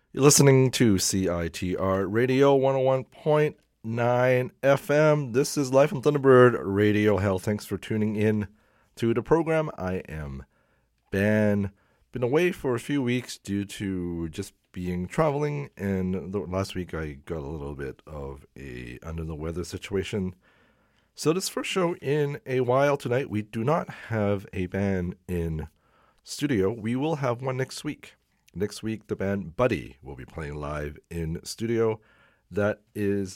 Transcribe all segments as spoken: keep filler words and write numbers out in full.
You're listening to C I T R Radio one oh one point nine F M. This is Life in Thunderbird Radio Hell. Thanks for tuning in to the program. I am Ben. Been away for a few weeks due to just being traveling, and the, last week I got a little bit of a under the weather situation. So this first show in a while tonight. We do not have a band in studio. We will have one next week. Next week, the band Buddy will be playing live in studio. That is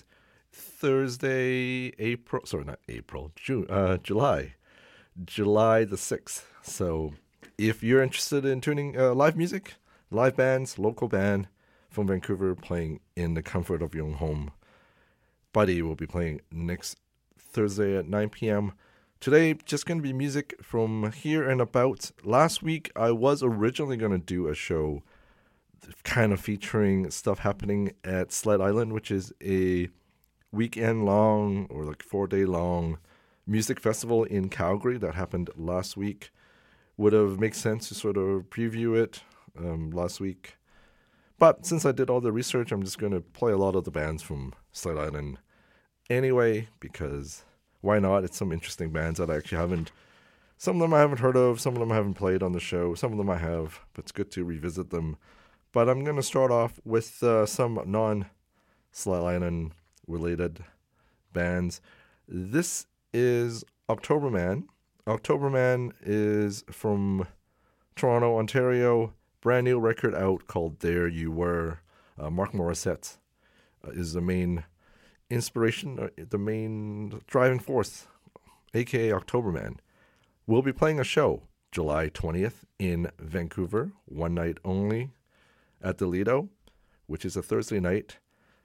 Thursday, April, sorry, not April, June, uh, July, July the sixth. So if you're interested in tuning uh, live music, live bands, local band from Vancouver playing in the comfort of your own home, Buddy will be playing next Thursday at nine p.m. Today, just going to be music from here and about. Last week, I was originally going to do a show kind of featuring stuff happening at Sled Island, which is a weekend-long or like four-day-long music festival in Calgary that happened last week. Would have made sense to sort of preview it um, last week. But since I did all the research, I'm just going to play a lot of the bands from Sled Island anyway, because why not? It's some interesting bands that I actually haven't, some of them I haven't heard of, some of them I haven't played on the show, some of them I have, but it's good to revisit them. But I'm going to start off with uh, some non-Sled Island related bands. This is Octoberman. Octoberman is from Toronto, Ontario. Brand new record out called There You Were. Uh, Mark Morissette uh, is the main inspiration, uh, the main driving force, aka Octoberman. We'll be playing a show July twentieth in Vancouver, one night only at the Lido, which is a Thursday night.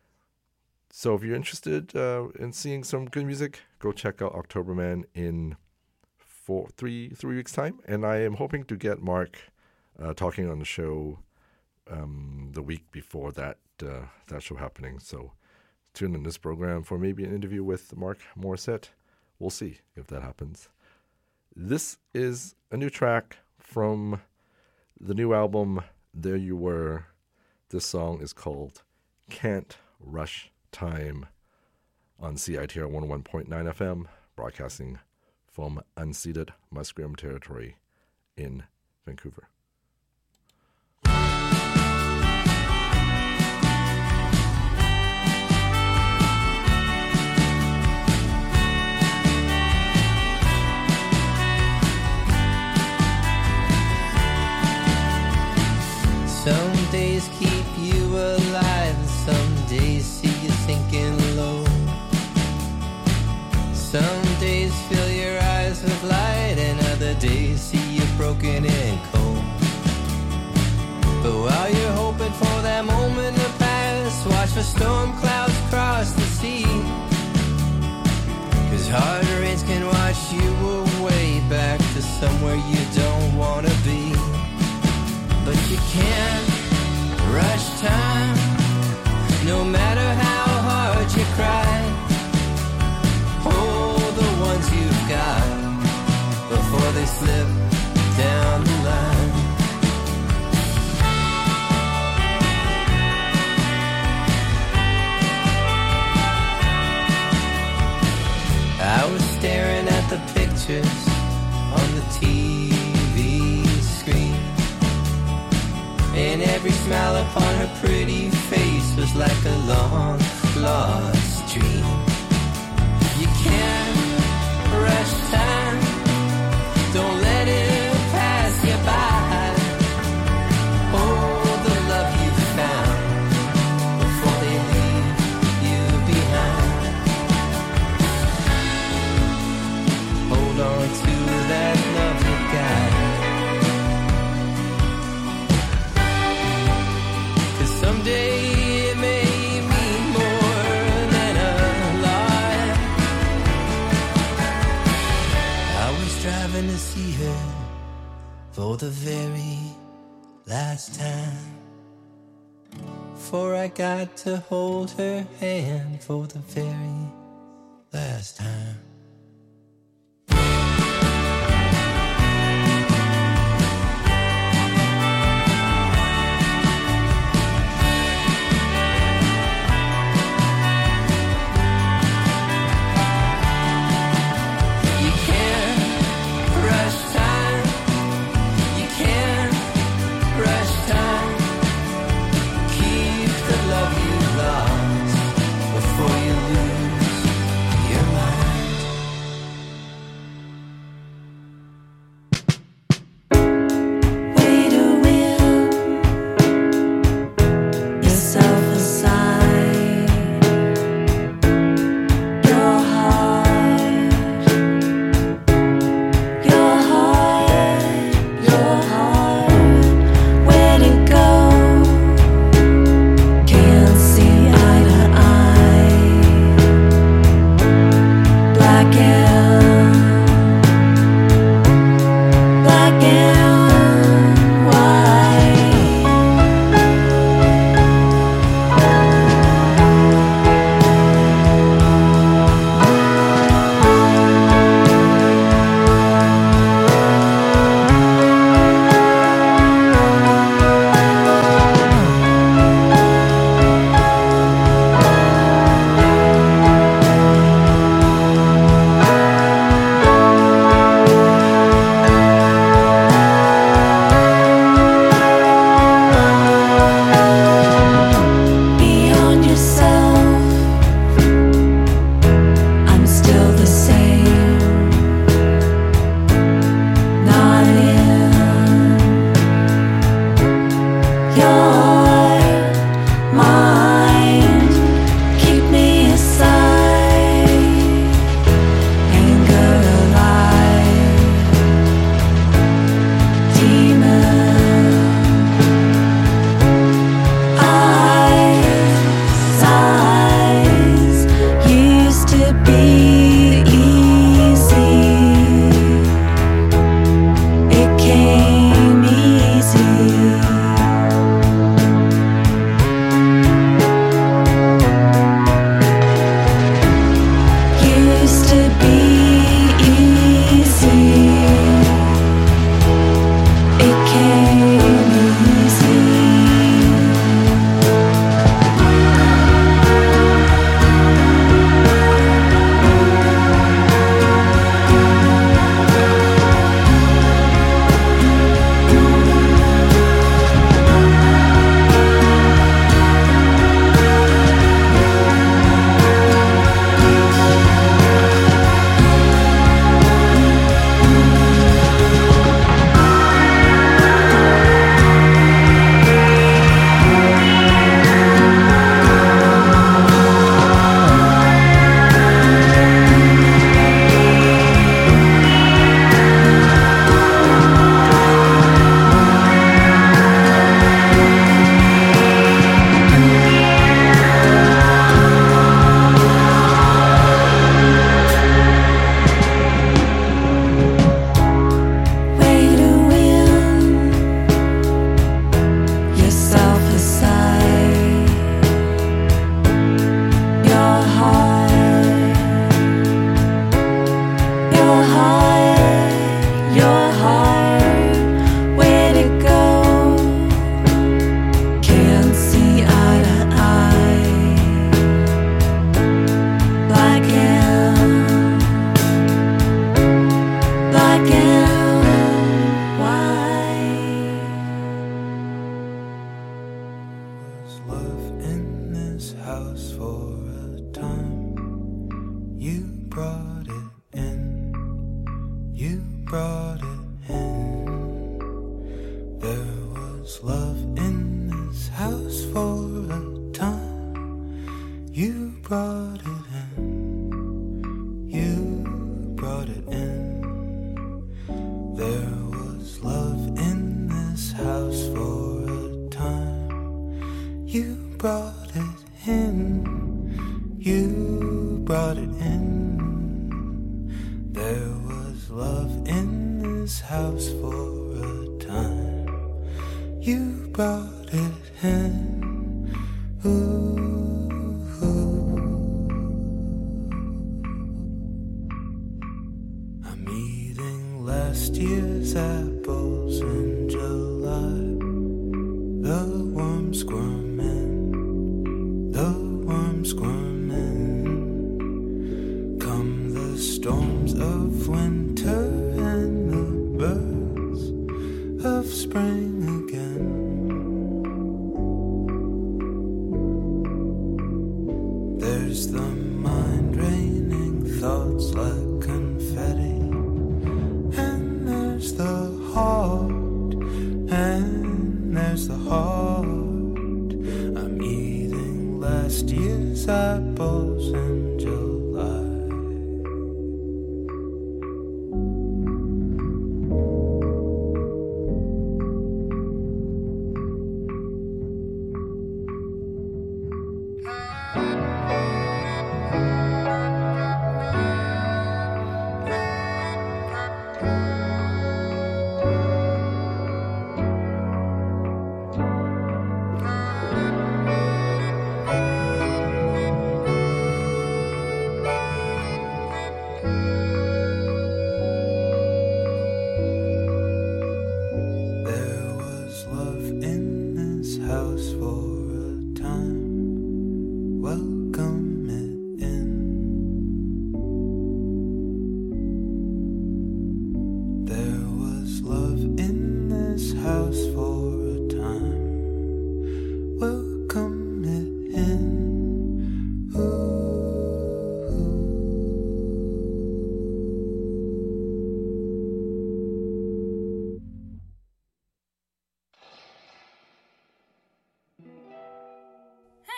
So if you're interested uh, in seeing some good music, go check out Octoberman in four, three, three weeks' time. And I am hoping to get Mark uh, talking on the show um, the week before that uh, that show happening. So tune in this program for maybe an interview with Mark Morissette. We'll see if that happens. This is a new track from the new album, There You Were. This song is called Can't Rush Time on C I T R one oh one point nine F M, broadcasting from unceded Musqueam territory in Vancouver. Some days keep you alive, and some days see you sinking low. Some days fill your eyes with light, and other days see you broken and cold. But while you're hoping for that moment to pass, watch for storm clouds cross the sea. 'Cause hard rains can wash you away back to somewhere you don't want to be. But you can't rush time, no matter how hard you cry. Hold the ones you've got before they slip down the line. I was staring at the pictures on the T V screen, and every smile upon her pretty face was like a long lost dream. You can't rush time, don't let it pass you by. Hold the love you found before they leave you behind. Hold on to that love you got. Someday it may mean more than a lot. I was driving to see her for the very last time, for I got to hold her hand for the very last time.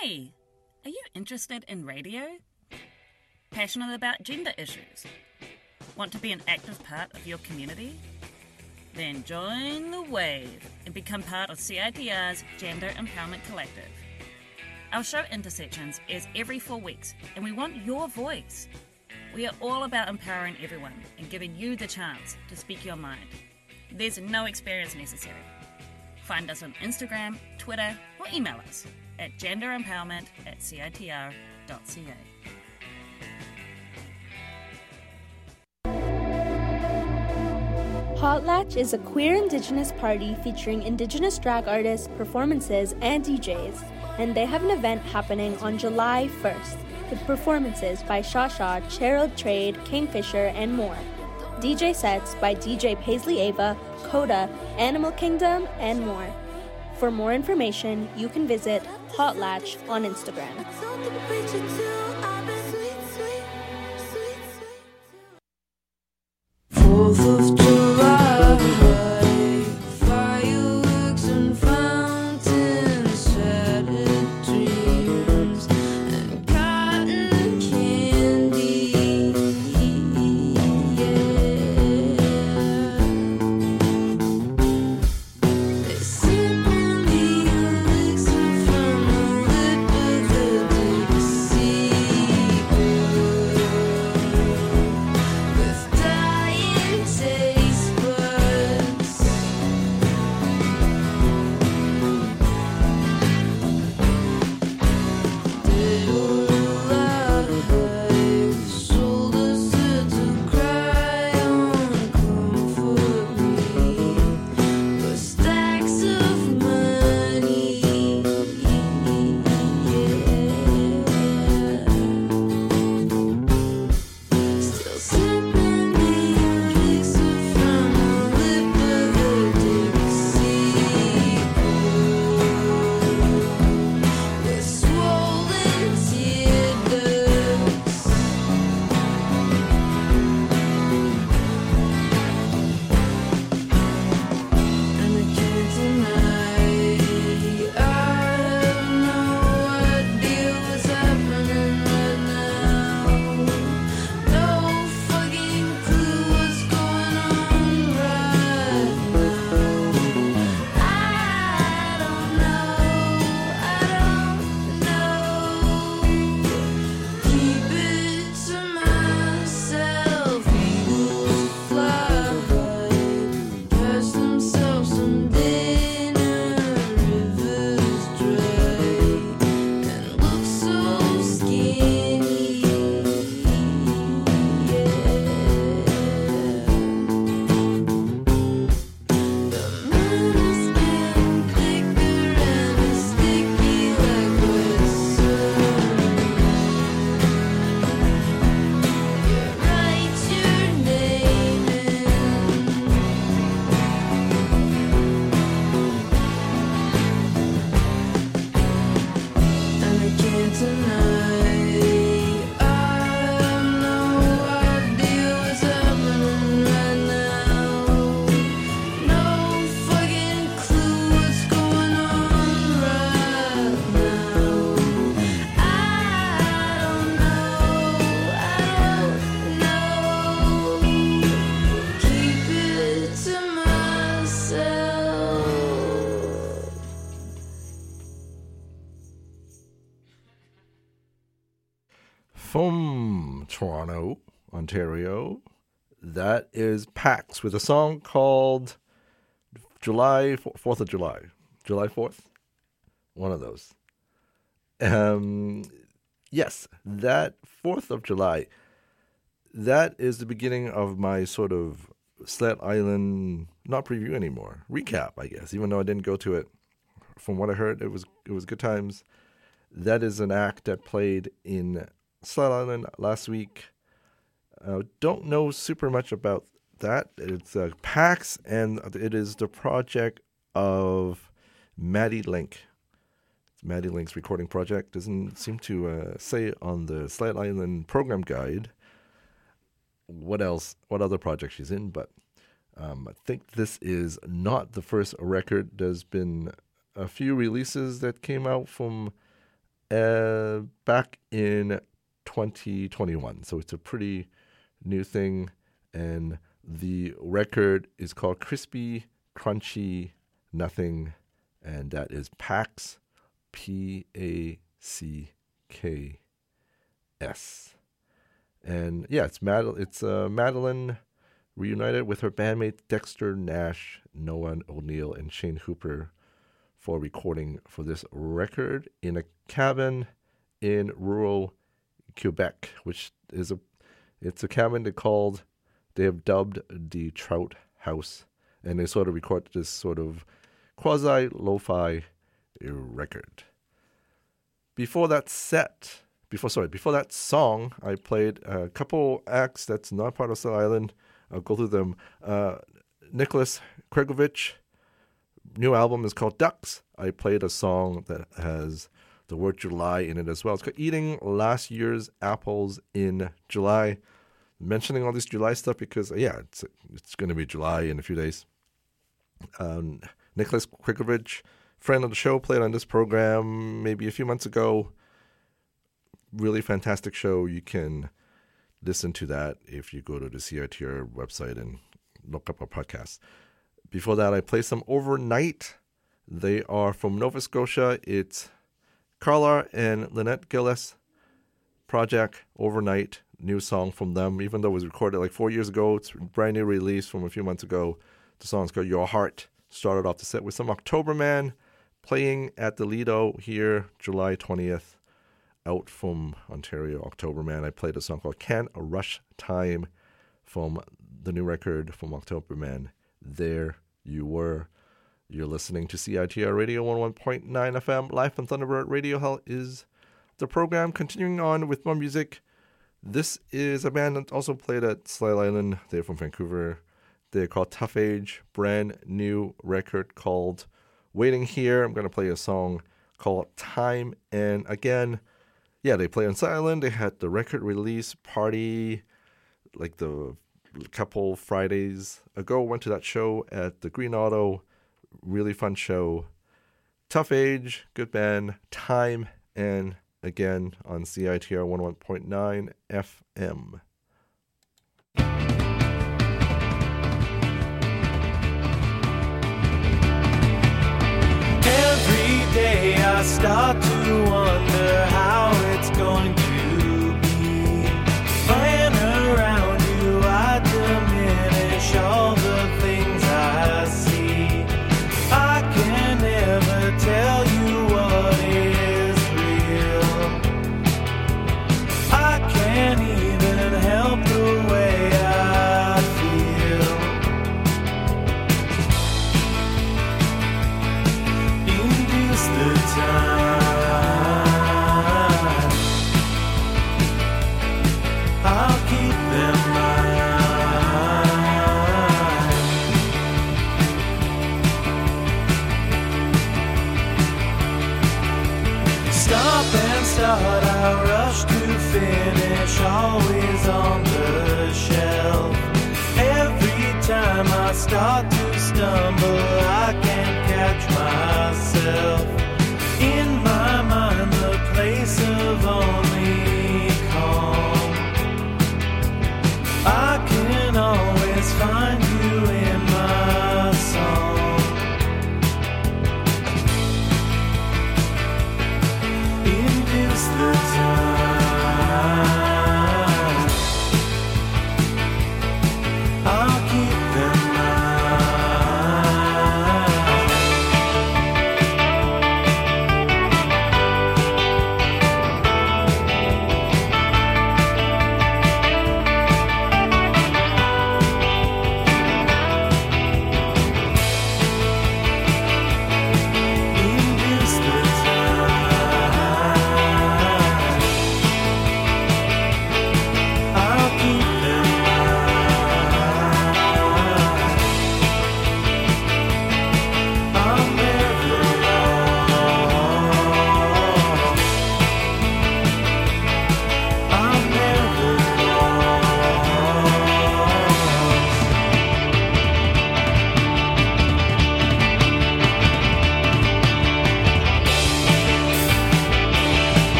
Hey, are you interested in radio? Passionate about gender issues? Want to be an active part of your community? Then join the wave and become part of C I T R's Gender Empowerment Collective. Our show Intersections airs every four weeks, and we want your voice. We are all about empowering everyone and giving you the chance to speak your mind. There's no experience necessary. Find us on Instagram, Twitter, or email us at genderempowerment at citr dot c a. Potlatch is a queer Indigenous party featuring Indigenous drag artists, performances, and D Js, and they have an event happening on July first with performances by Shaw Shaw, Cheryl Trade, Kingfisher, and more. D J sets by D J Paisley Ava, Coda, Animal Kingdom, and more. For more information, you can visit Potlatch on Instagram. Fourth of July, fireworks and fountains, shattered dreams, and cotton candy. Yeah, they sip on the elixir from the lip of the Dixie girl, with dying taste buds. Dead or alive, shoulders set to cry on, comfort me with stacks of money. Yeah. Still sipping the elixir from the lip of the Dixie girl, with swollen tear ducts. And I can't deny I have no idea what's happening right now. No fucking clue what's going on right now. I don't know, I don't know. Keep it to myself. Eagles fly high, catch themselves some dinner. Rivers dry and look so skinny. The moon is getting thicker and it's sticky like wet sun. You write your name in. And I can't deny I have no idea what's happening right now. No fucking clue what's going on right now. I don't know, I don't know. Keep it to myself. From Toronto, Ontario, that is Pax with a song called July, fourth of July. July fourth? One of those. Um, yes, that fourth of July, that is the beginning of my sort of Slat Island, not preview anymore, recap, I guess, even though I didn't go to it. From what I heard, it was it was good times. That is an act that played in Slat Island last week. Uh, don't know super much about that. It's uh, PAX, and it is the project of Maddie Link. It's Maddie Link's recording project. Doesn't seem to uh, say on the Slat Island program guide what else, what other project she's in, but um, I think this is not the first record. There's been a few releases that came out from uh, back in twenty twenty-one. So it's a pretty new thing. And the record is called Crispy, Crunchy, Nothing. And that is Pax, P A C K S. And yeah, it's Mad- it's uh, Madeline reunited with her bandmates Dexter Nash, Noah O'Neill, and Shane Hooper for recording for this record in a cabin in rural Quebec, which is a it's a cabin they called they have dubbed the Trout House, and they sort of record this sort of quasi lo-fi record. Before that set, before sorry, before that song, I played a couple acts that's not part of Still Island. I'll go through them. Uh, Nicholas Kregovich, new album is called Ducks. I played a song that has the word July in it as well. It's called Eating Last Year's Apples in July. Mentioning all this July stuff because, yeah, it's it's going to be July in a few days. Um, Nicholas Kregovich, friend of the show, played on this program maybe a few months ago. Really fantastic show. You can listen to that if you go to the C I T R website and look up our podcast. Before that, I played some Overnight. They are from Nova Scotia. It's Carla and Lynette Gillis project, Overnight. New song from them, even though it was recorded like four years ago. It's a brand new release from a few months ago. The song's called Your Heart. Started off the set with some Octoberman playing at the Lido here July twentieth. Out from Ontario, Octoberman. I played a song called Can't Rush Time from the new record from Octoberman. There you were. You're listening to C I T R Radio one oh one point nine F M. Live from Thunderbird Radio. Hell is the program. Continuing on with more music. This is a band that also played at Still Island. They're from Vancouver. They're called Tough Age. Brand new record called Waiting Here. I'm going to play a song called Time. And again, yeah, they play on Still Island. They had the record release party like the couple Fridays ago. Went to that show at the Green Auto. Really fun show. Tough Age, good band. Time, and again on C I T R one oh one point nine F M. Every day I start to wonder how it's going to be. Playing around you, I diminish all the things I see. I can never tell you what is real. I can't even help the way I feel. Induce the time. I'll keep them mine. Stop and start, I rush to finish, always on the shelf. Every time I start to stumble, I can't catch myself. In my mind, the place of only calm. I can always find you in my song. Induce the time. I'll keep them mine.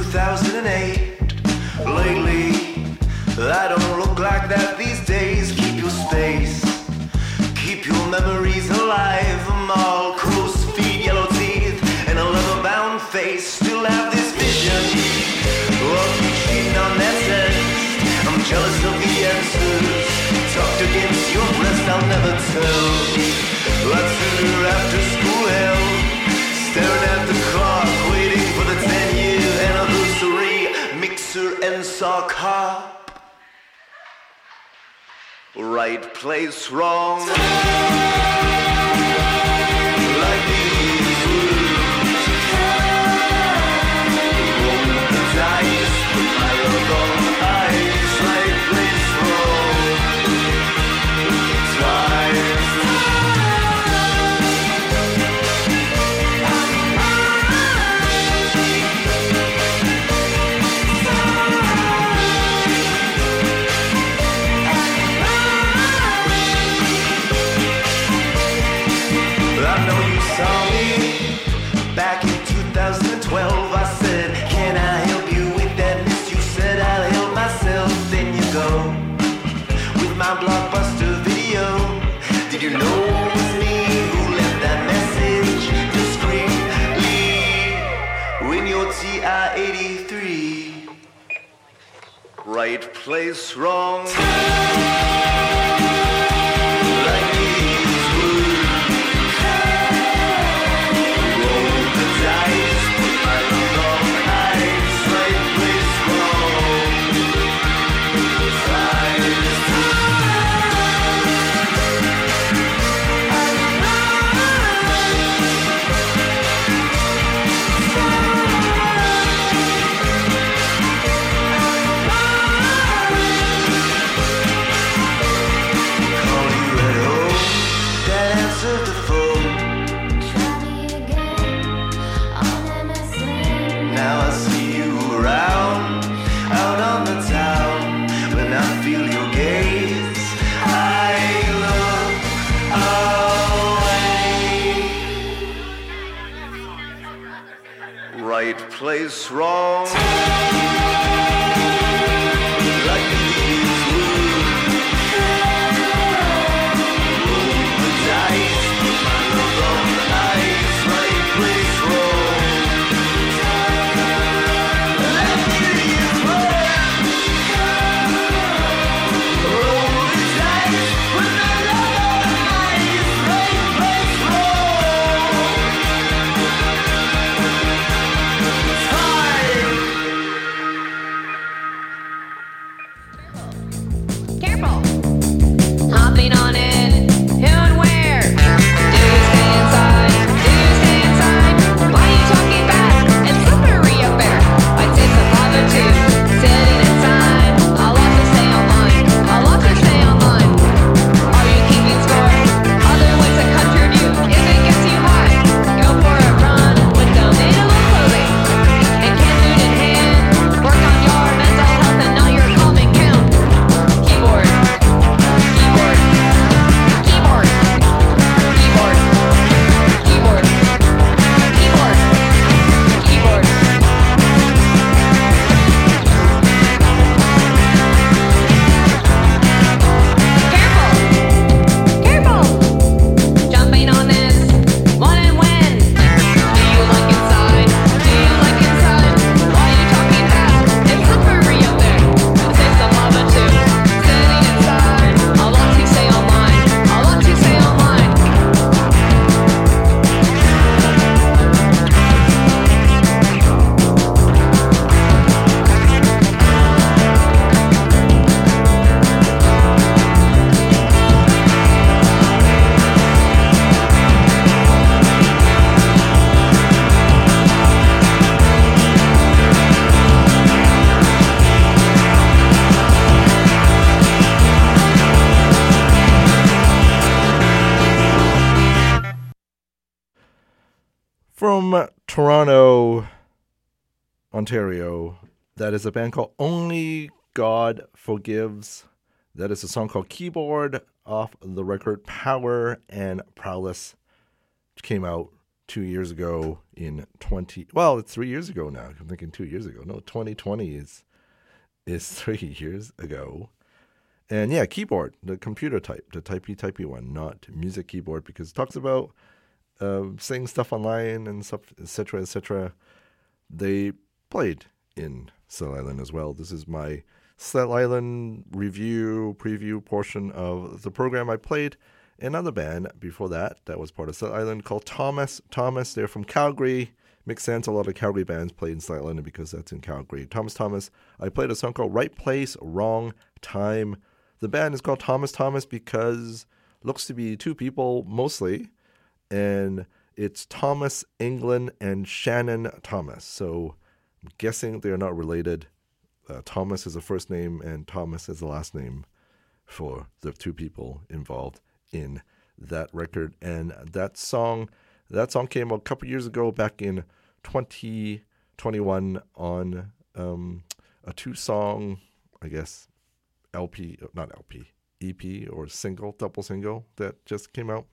thousand eight. Lately, I don't look like that these days. Keep your space, keep your memories alive. I'm all crow's feet, yellow teeth, and a leather-bound face. Still have this vision of you cheating on that test. I'm jealous of the answers tucked against your breast. I'll never tell. Let's her after school hell, staring at the clock, waiting for the ten-year anniversary. Mixer and sock hop. Right place, wrong. Like these words. Roll the dice, put my love on ice. Right place, wrong. Twice. Back in two thousand twelve, I said, can I help you with that list? You said, I'll help myself. Then you go with my Blockbuster video. Did you know it was me who left that message discreetly in your T I eighty-three? Right place, wrong. Like these words. Right place, wrong. Like these words. Roll the dice, put my love on ice. Right place, wrong. Like these words. Roll the dice, put my love on ice. Right place, wrong. Careful! Hopping on it, who and where? Do you stay inside? Do you stay inside? Why are you talking back? It's slippery up there. I'd say some lava too. Sitting inside, I'll have to stay online. I'll have to stay online. Are you keeping score? Other ways that conjured you, if it gets you high, go for a run with donatable clothing. And can food in hand, work on your mental health and not your common count. Keyboard, keyboard, keyboard, keyboard, keyboard, keyboard, keyboard. Careful, careful. Jumping on this, what and when? Do you like inside? Do you like inside? Why are you talking back? It's slippery up there. I'll say some lava too. Sitting inside, I'll want to stay online. I'll want to stay online. From Toronto, Ontario, that is a band called Only God Forgives. That is a song called Keyboard off the record Power and Prowess, which came out two years ago in twenty. Well, it's three years ago now. I'm thinking two years ago. No, twenty twenty is is three years ago. And yeah, keyboard, the computer type, the typey typey one, not music keyboard, because it talks about uh, saying stuff online and stuff, et cetera, et cetera. They played in Sled Island as well. This is my Sled Island review, preview portion of the program. I played another band before that that was part of Sled Island called Thomas. Thomas, they're from Calgary. Makes sense. A lot of Calgary bands played in Sled Island because that's in Calgary. Thomas Thomas. I played a song called Right Place, Wrong Time. The band is called Thomas Thomas because it looks to be two people mostly, and it's Thomas England and Shannon Thomas. So I'm guessing they're not related. Uh, Thomas is the first name and Thomas is the last name for the two people involved in that record. And that song, that song came out a couple years ago, back in twenty twenty-one, on um, a two-song, I guess, L P, not L P, E P or single, double single that just came out.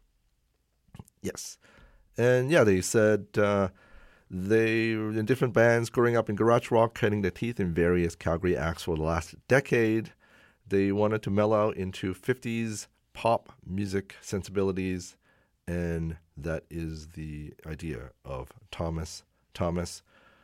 Yes. And yeah, they said uh, they were in different bands growing up in garage rock, cutting their teeth in various Calgary acts for the last decade. They wanted to mellow out into fifties pop music sensibilities, and that is the idea of Thomas Thomas.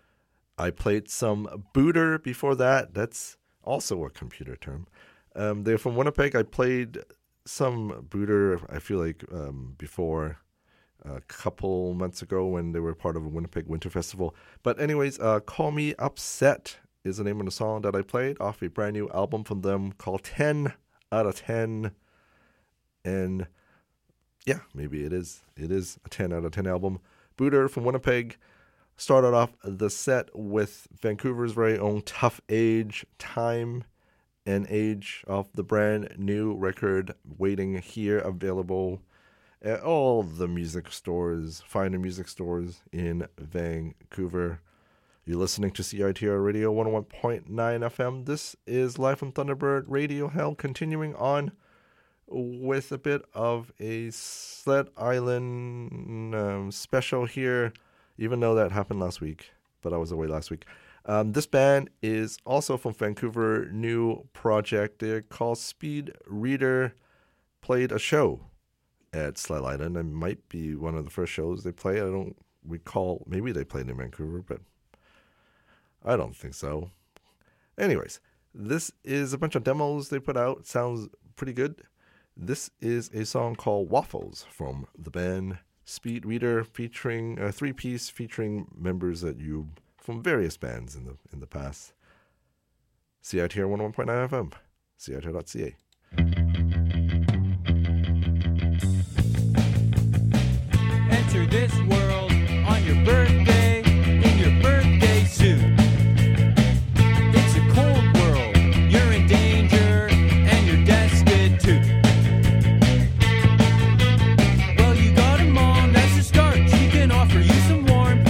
I played some Booter before that. That's also a computer term. Um, they're from Winnipeg. I played some Booter, I feel like, um, before a couple months ago when they were part of a Winnipeg Winter Festival. But anyways, uh, Call Me Upset is the name of the song that I played off a brand new album from them called ten out of ten. And yeah, maybe it is. It is a ten out of ten album. Booter from Winnipeg started off the set with Vancouver's very own Tough Age, Time and Age, off the brand new record Waiting Here, available at all the music stores, finer music stores in Vancouver. You're listening to C I T R Radio one oh one point nine F M. This is Live from Thunderbird Radio Hell, continuing on with a bit of a Sled Island um, special here, even though that happened last week, but I was away last week. Um, this band is also from Vancouver, new project. They're called Speed Reader. Played a show at Sled Island. It might be one of the first shows they played. I don't recall. Maybe they played in Vancouver, but I don't think so. Anyways, this is a bunch of demos they put out. Sounds pretty good. This is a song called Waffles from the band Speed Reader, featuring a three-piece featuring members that you from various bands in the in the past. C I T R one oh one point nine F M, C I T R dot C A. Enter this world on your birthday in your birthday suit. It's a cold world, you're in danger, and you're destitute. Well, you got a mom, that's a start. She can offer you some warmth.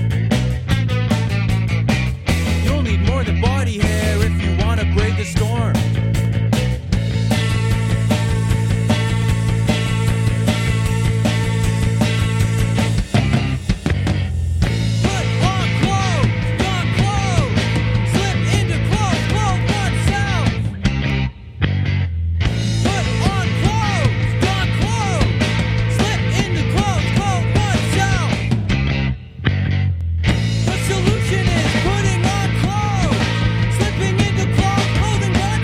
You'll need more than body hair if you want to brave the storm. Solution is putting on clothes, slipping into clothes, clothing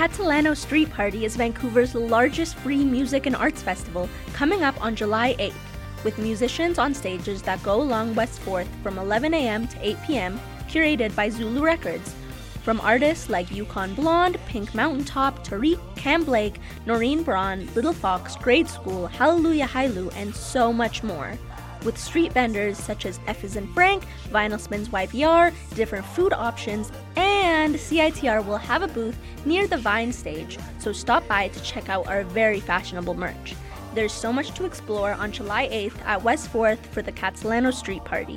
Catalano Street Party is Vancouver's largest free music and arts festival, coming up on July eighth, with musicians on stages that go along West fourth from eleven a.m. to eight p.m., curated by Zulu Records. From artists like Yukon Blonde, Pink Mountaintop, Tariq, Cam Blake, Noreen Braun, Little Fox, Grade School, Hallelujah Hailu, and so much more. With street vendors such as F is in Frank, Vinyl Spins Y P R, different food options, and C I T R will have a booth near the Vine stage, so stop by to check out our very fashionable merch. There's so much to explore on July eighth at West fourth for the Catalano Street Party.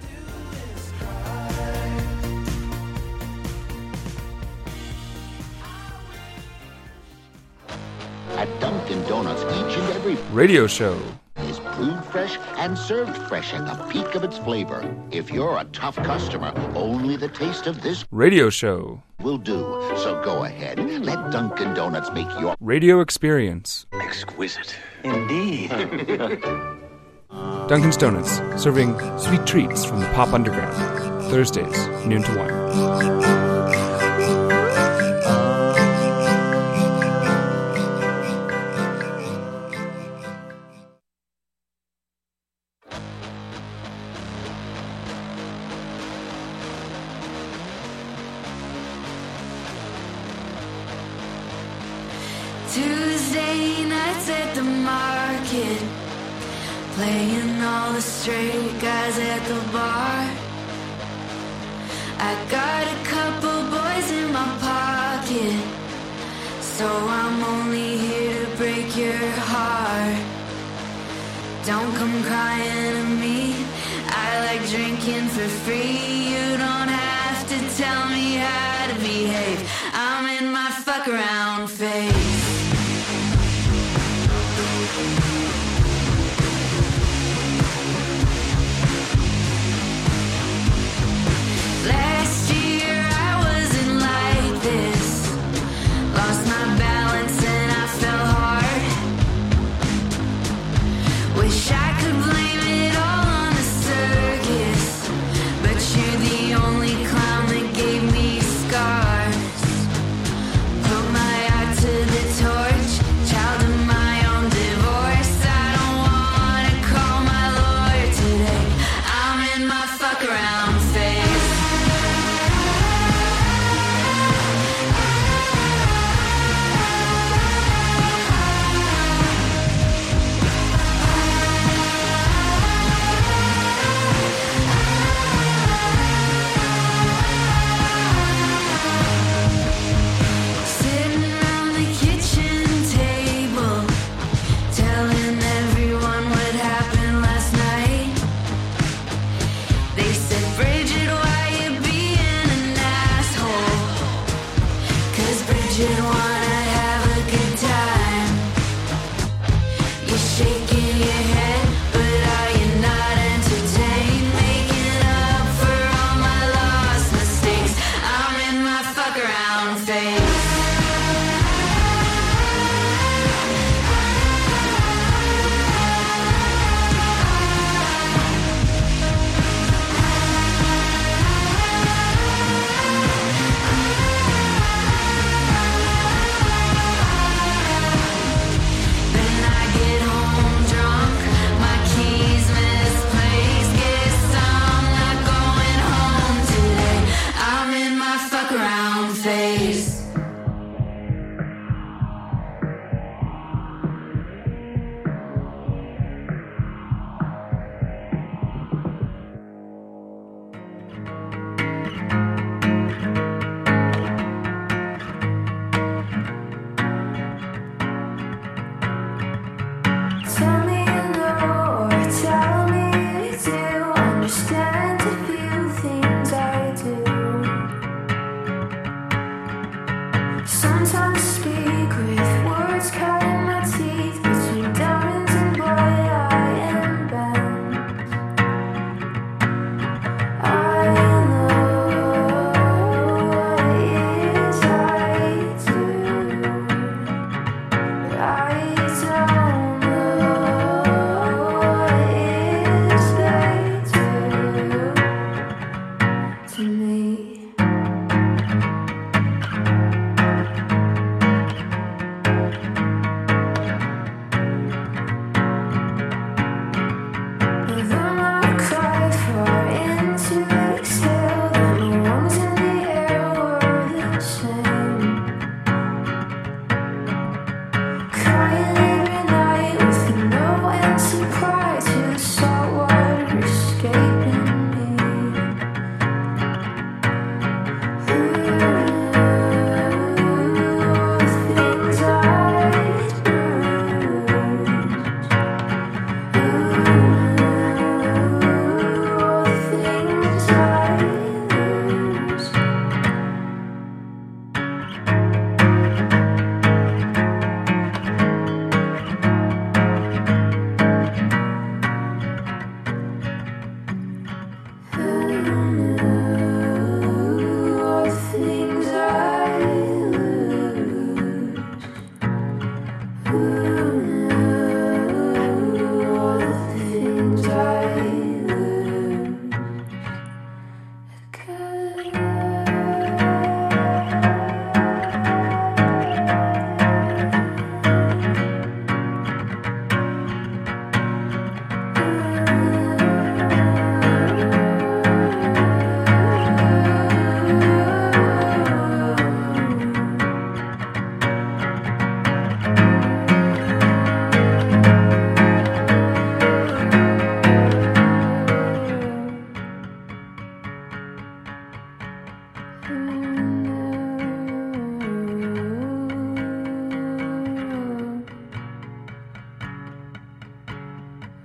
At Dunkin' Donuts, each and every radio show is brewed fresh and served fresh at the peak of its flavor. If you're a tough customer, only the taste of this radio show will do. So go ahead, let Dunkin' Donuts make your radio experience Exquisite. Indeed. Dunkin's Donuts, serving sweet treats from the Pop Underground. Thursdays, noon to one. Tuesday nights at the market, playing all the straight guys at the bar. I got a couple boys in my pocket, so I'm only here to break your heart. Don't come crying to me, I like drinking for free. You don't have to tell me how to behave, I'm in my fuck around phase. Last year I wasn't like this, lost my balance and I fell hard. Wish I could blame it all on the circus, but you're the only clown that gave me scars. Put my eye to the torch, child of my own divorce. I don't wanna call my lawyer today, I'm in my fuck around phase. Sitting around the kitchen table, telling everyone what happened last night. They said, Bridget, why you being an asshole? 'Cause Bridget wanna have a good time. You're shaking your head, but are you not entertained? Making up for all my lost mistakes, I'm in my fuck around phase. Then I get home drunk,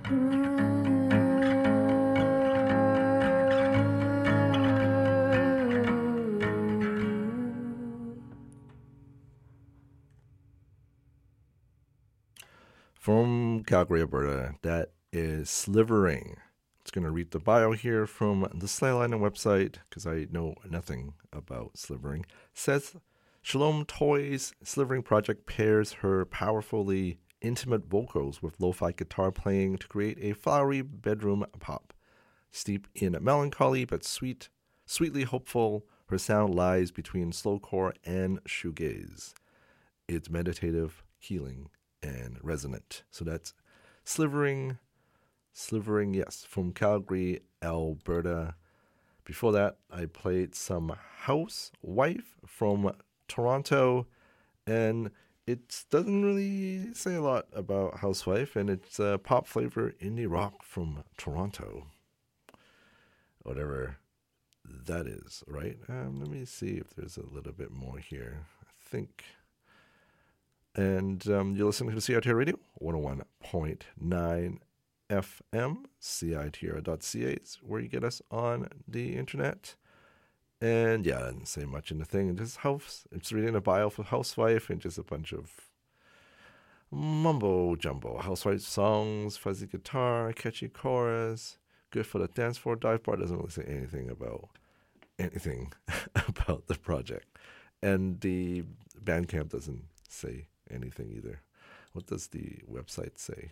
From Calgary, Alberta, that is Slivering. It's going to read the bio here from the Slayline website because I know nothing about slivering. Says Shalom Toys Slivering project pairs her powerfully intimate vocals with lo-fi guitar playing to create a flowery bedroom pop. Steeped in melancholy but sweet, sweetly hopeful, her sound lies between slowcore and shoegaze. It's meditative, healing, and resonant. So that's Slivering, Slivering, yes, from Calgary, Alberta. Before that, I played some Housewife from Toronto, and it doesn't really say a lot about Housewife, and it's uh, pop flavor indie rock from Toronto. Whatever that is, right? Um, let me see if there's a little bit more here. I think... And um, you're listening to C I T R Radio, one oh one point nine F M, C I T R dot C A is where you get us on the internet. And yeah, I didn't say much in the thing. And just house, it's reading a bio for Housewife and just a bunch of mumbo jumbo. Housewife songs, fuzzy guitar, catchy chorus, good for the dance floor. Dive bar doesn't really say anything about anything about the project. And the Bandcamp doesn't say anything either. What does the website say?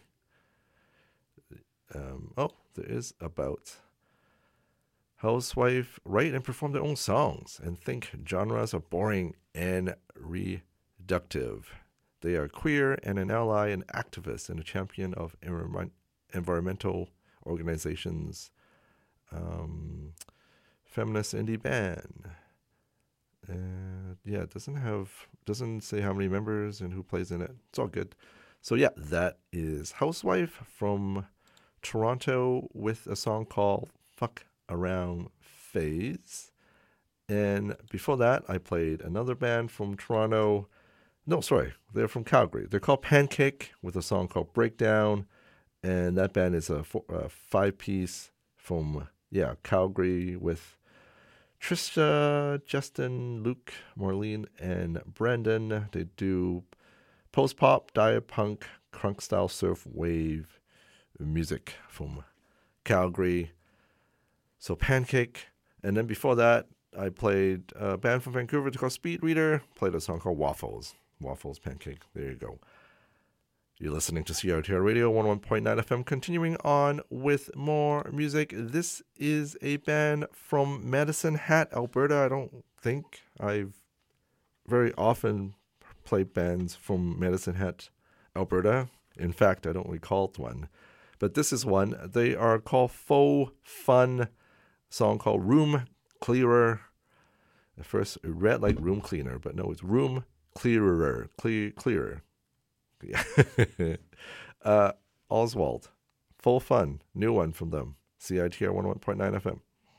Um, oh, there is about Housewife write and perform their own songs and think genres are boring and reductive. They are queer and an ally, an activist, and a champion of environment, environmental organizations. Um, feminist indie band. Uh, yeah, it doesn't have doesn't say how many members and who plays in it. It's all good. So yeah, that is Housewife from Toronto with a song called Fuck Around Phase. And before that, I played another band from Toronto. No, sorry, they're from Calgary. They're called Pancake with a song called Breakdown. And that band is a, four, a five-piece from, yeah, Calgary with Trisha, Justin, Luke, Marlene, and Brandon. They do post-pop, diet punk, crunk-style surf wave music from Calgary. So Pancake. And then before that, I played a band from Vancouver called Speed Reader. Played a song called Waffles. Waffles, Pancake. There you go. You're listening to C R T R Radio one oh one point nine F M. Continuing on with more music. This is a band from Medicine Hat, Alberta. I don't think I've very often played bands from Medicine Hat, Alberta. In fact, I don't recall one. But this is one. They are called Faux Fun. Song called Room Clearer. At first, it read like Room Cleaner, but no, it's Room Clearer. Clear, clearer. Yeah. uh, Oswald. Full Fun. New one from them. C I T R one oh one point nine F M.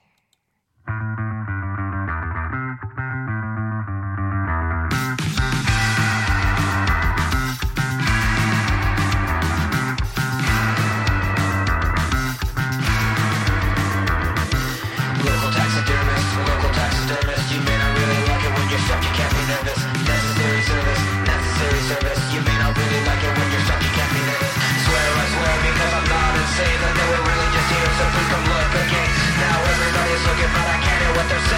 Local taxidermist, local taxidermist. You may not really like it when you're stuck, you can't be nervous. Necessary service, necessary service. You may not really like it when you're stuck, you can't be nervous. Swear I swear because I'm not insane. And they were really just here, so please come look again. Now everybody's looking, but I can't hear what they're saying.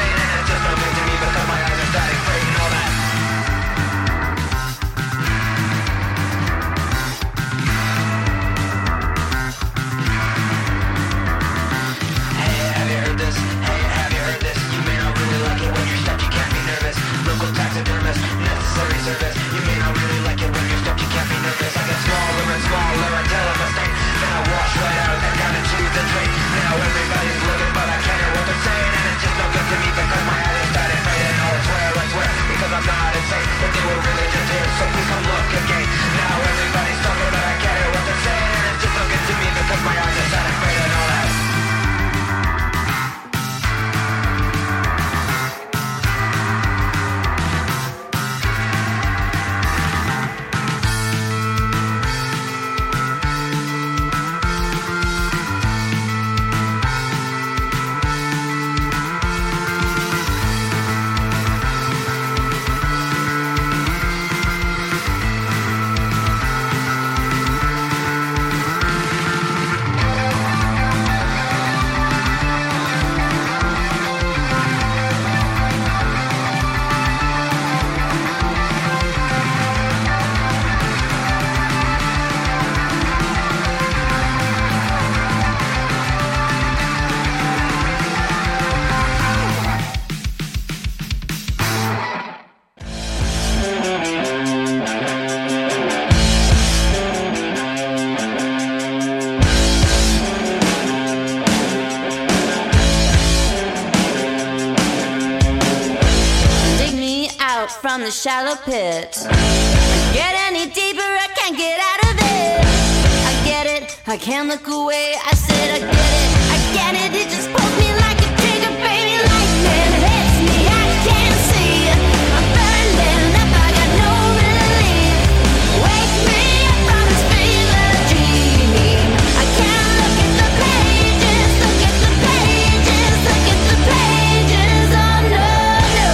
from the shallow pit. I get any deeper, I can't get out of it. I get it, I can't look away. I said I get it, I get it. It just pulls me like a trigger, baby. Lightning hits me, I can't see. I'm burning up, I got no relief. Wake me up from this fever dream. I can't look at the pages, look at the pages, look at the pages. Oh no, no.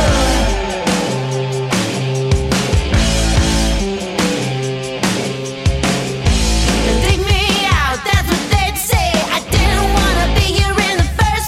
Dig me out, that's what they'd say. I didn't wanna be here in the first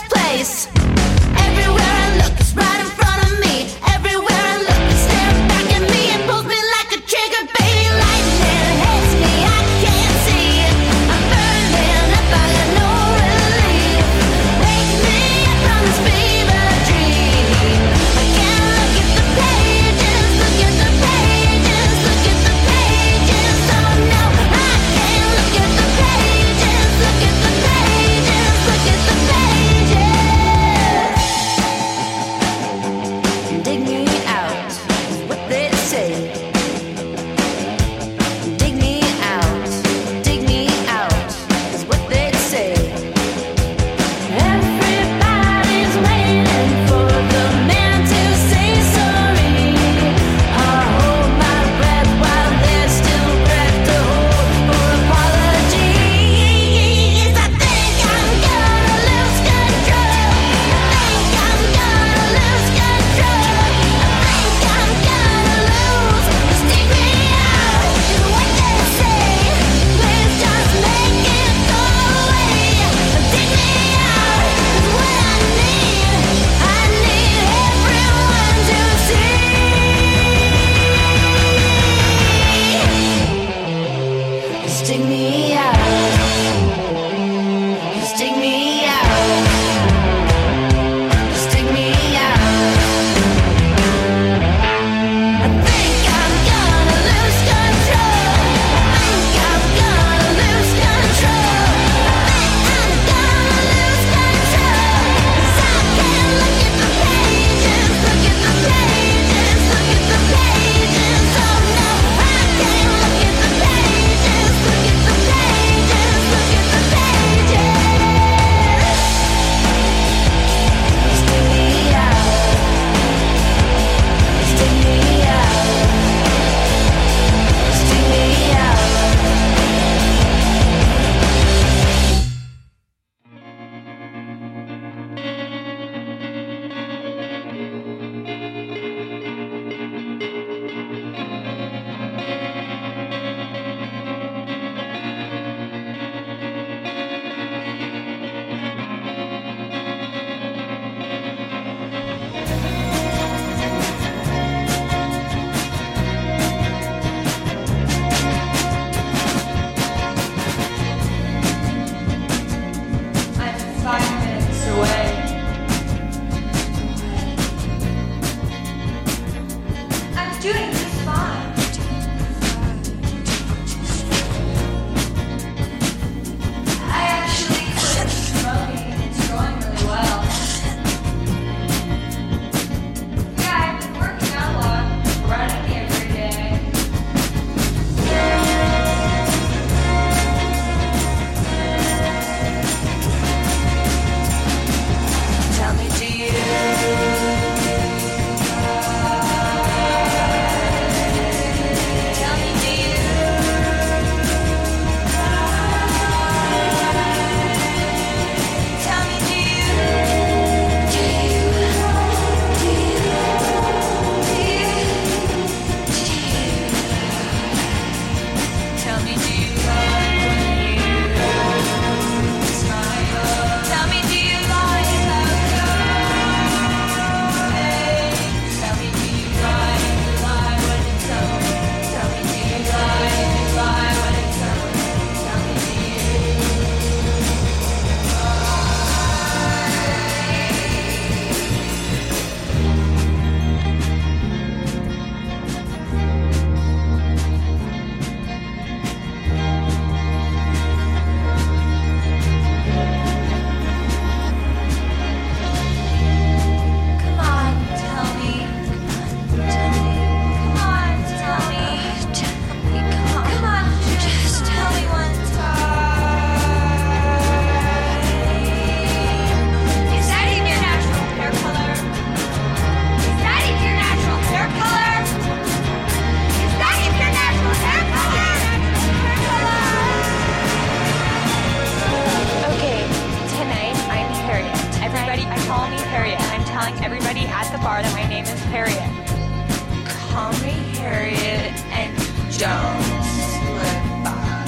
name is Harriet. Call me Harriet and don't slip by.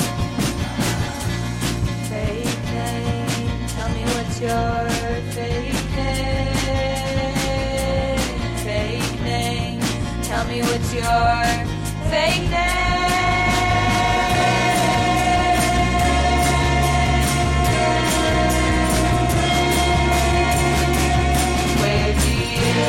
Fake name, tell me what's your fake name. Fake name, tell me what's your fake name. Where do you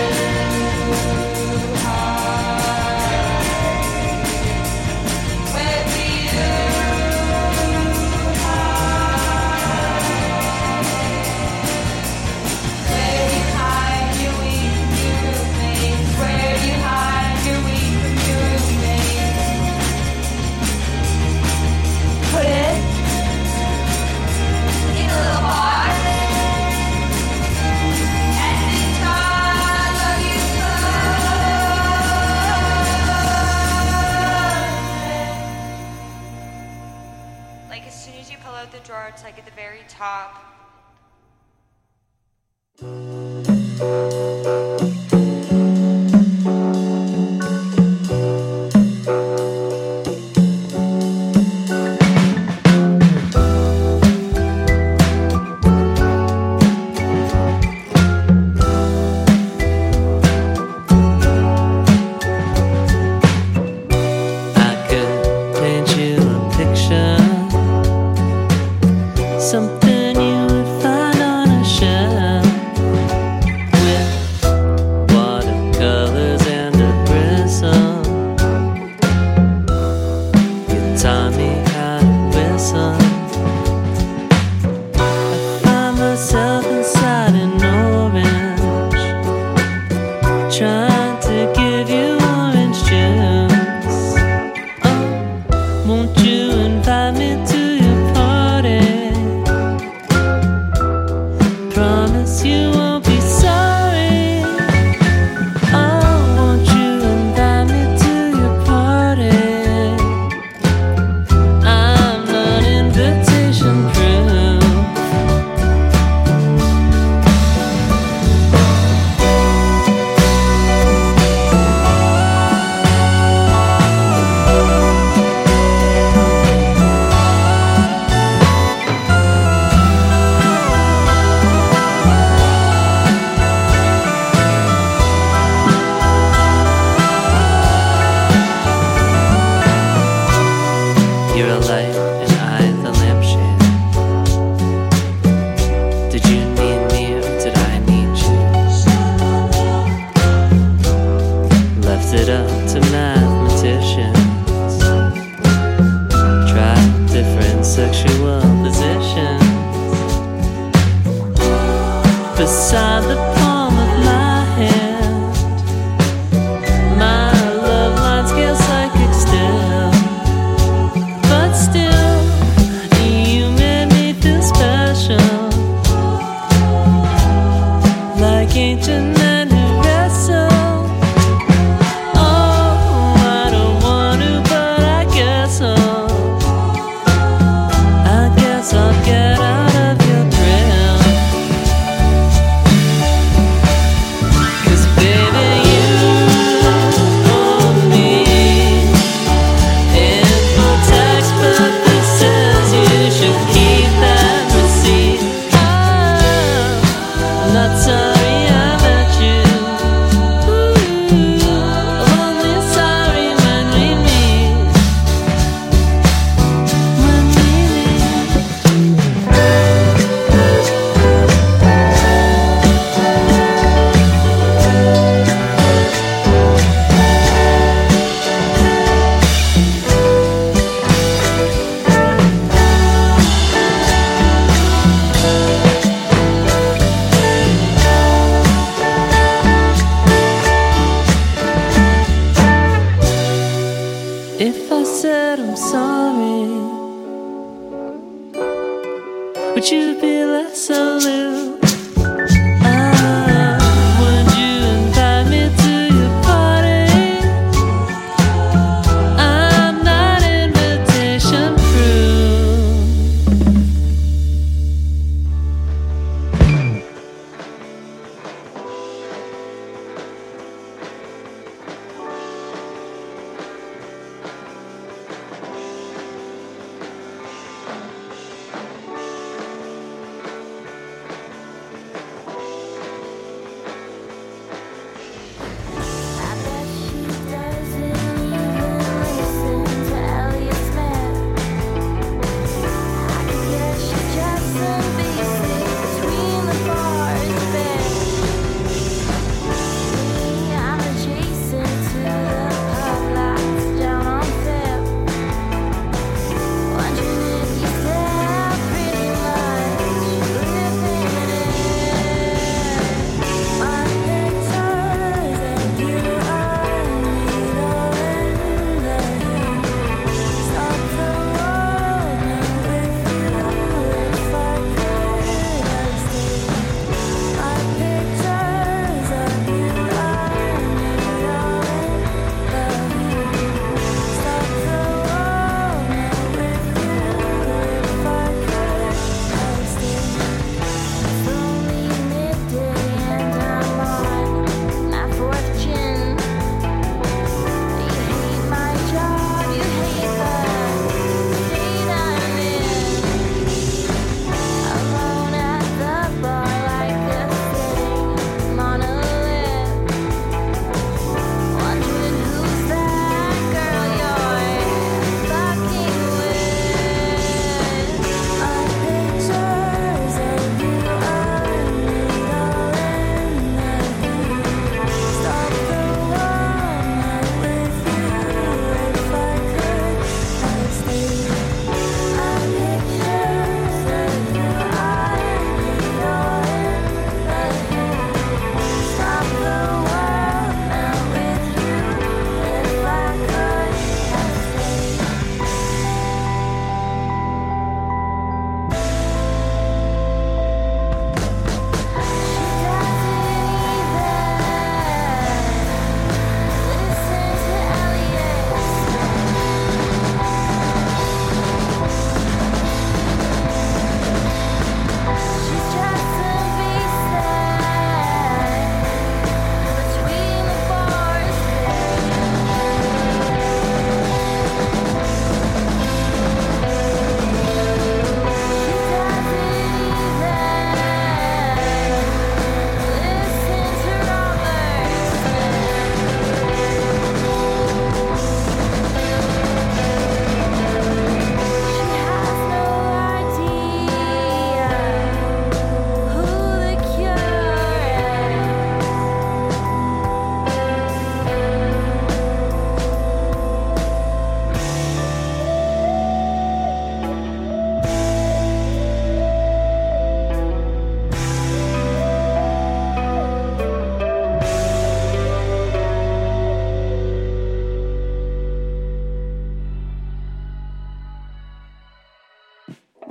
It's like at the very top. Something you would find on a shelf. beside the palm of my hand. My love lines get psychic still, but still, you made me feel special, like ancient men who wrestle. Oh, I don't want to, but I guess so. I guess I'll get out of your grill. 'Cause baby, you owe me. If my textbook that says you should keep that receipt, I'm not sorry I met you. Ooh, I'm only sorry when we meet. When we If I said I'm sorry, would you be less aloof? Ah, would you invite me to your party? I'm not invitation proof.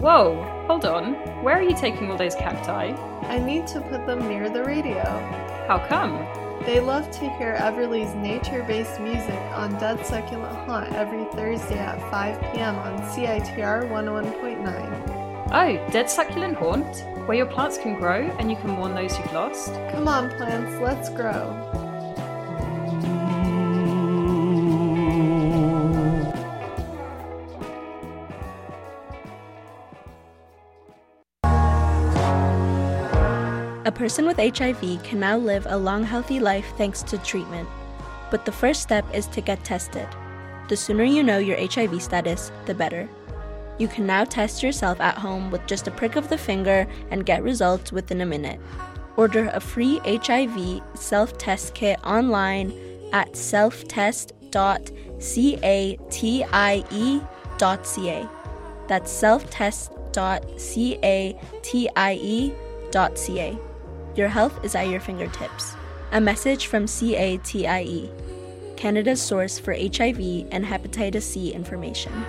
Whoa, hold on. Where are you taking all those cacti? I need to put them near the radio. How come? They love to hear Everly's nature-based music on Dead Succulent Haunt every Thursday at five p.m. on C I T R one oh one point nine. Oh, Dead Succulent Haunt? Where your plants can grow and you can warn those you've lost? Come on, plants, let's grow. A person with H I V can now live a long, healthy life thanks to treatment. But the first step is to get tested. The sooner you know your H I V status, the better. You can now test yourself at home with just a prick of the finger and get results within a minute. Order a free H I V self-test kit online at self test dot catie dot c a. That's self test dot catie dot c a. Your health is at your fingertips. A message from C A T I E, Canada's source for H I V and hepatitis C information.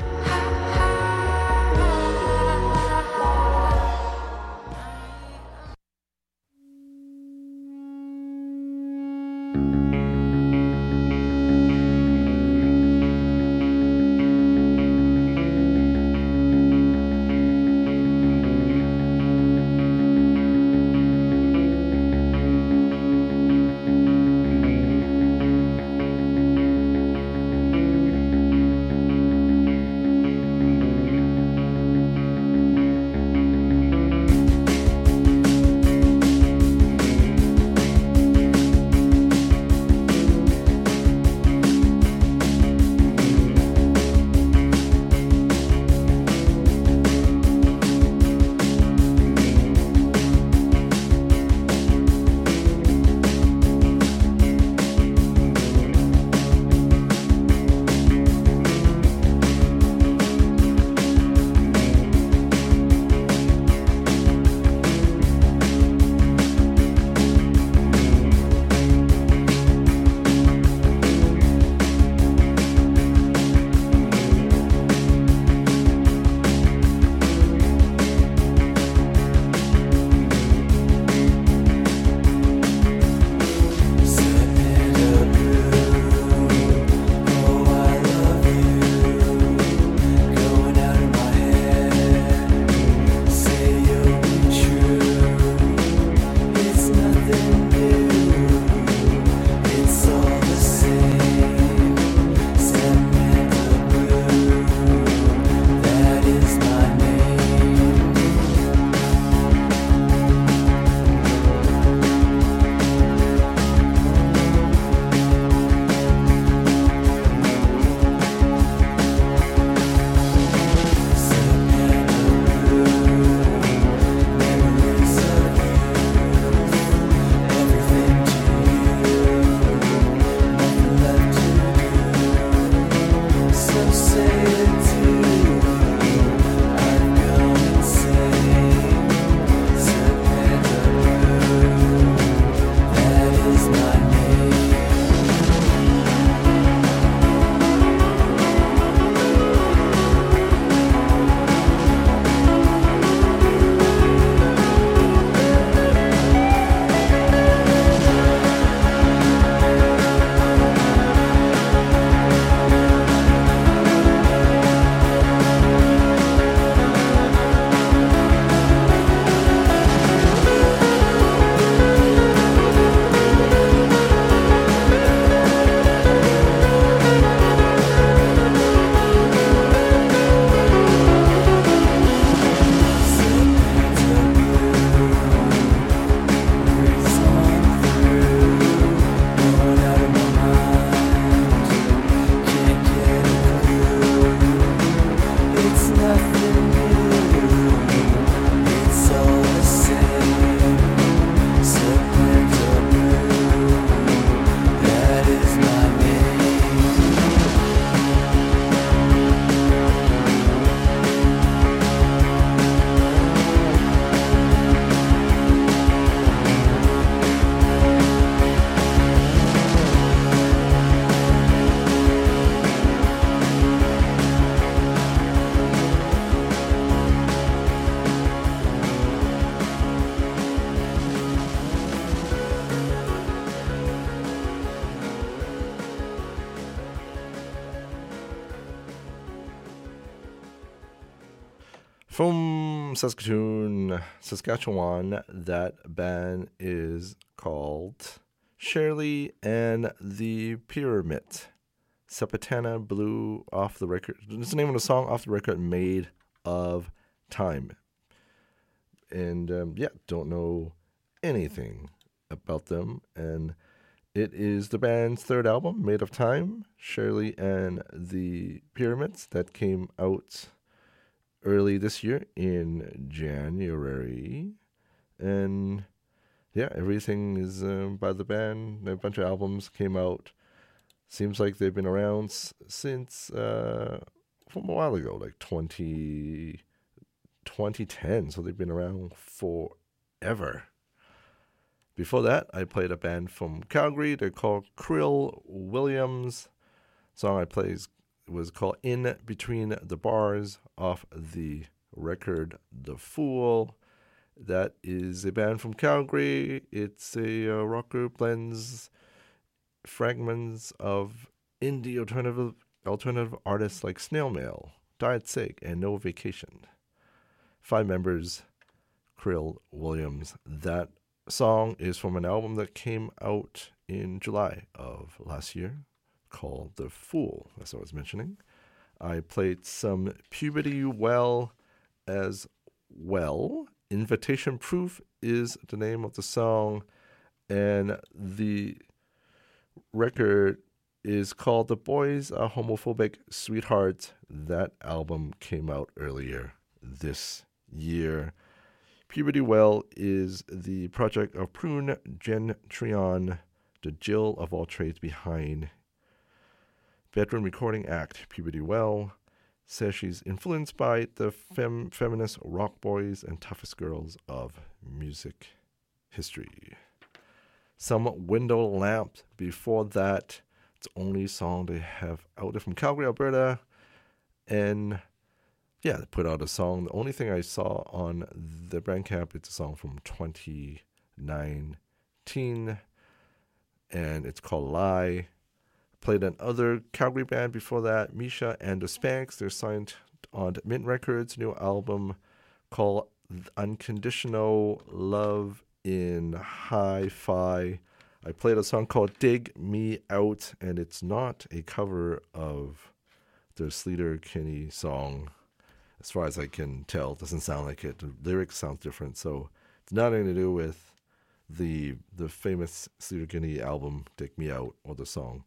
From Saskatoon, Saskatchewan, that band is called Shirley and the Pyramid. Sepatana Blue off the record. It's the name of the song off the record, Made of Time. And um, yeah, don't know anything about them. And it is the band's third album, Made of Time, Shirley and the Pyramids, that came out early this year in January. And yeah, everything is um, by the band. A bunch of albums came out. Seems like they've been around s- since uh, from a while ago, like twenty, twenty ten. So they've been around forever. Before that, I played a band from Calgary. They're called Krill Williams. The song I played was called In Between the Bars off the record The Fool. That is a band from Calgary. It's a uh, rock group, blends fragments of indie alternative alternative artists like Snail Mail, Diet Sick, and No Vacation. Five members, Krill Williams. That song is from an album that came out in July of last year called The Fool, as I was mentioning. I played some Puberty Well as well. Invitation Proof is the name of the song, and the record is called The Boys Are Homophobic Sweethearts. That album came out earlier this year. Puberty Well is the project of Prune Gentrion, the Jill of all trades behind Bedroom Recording Act. Puberty Well says she's influenced by the fem- feminist rock boys and toughest girls of music history. Some Window Lamp before that. It's the only song they have out there from Calgary, Alberta. And yeah, they put out a song. The only thing I saw on the Bandcamp, it's a song from twenty nineteen. And it's called Lie. Played another Calgary band before that, Misha and the Spanks. They're signed on Mint Records, new album called Unconditional Love in Hi-Fi. I played a song called Dig Me Out, and it's not a cover of the Sleater Kinney song. As far as I can tell, it doesn't sound like it. The lyrics sound different, so it's nothing to do with the the famous Sleater Kinney album, Dig Me Out, or the song.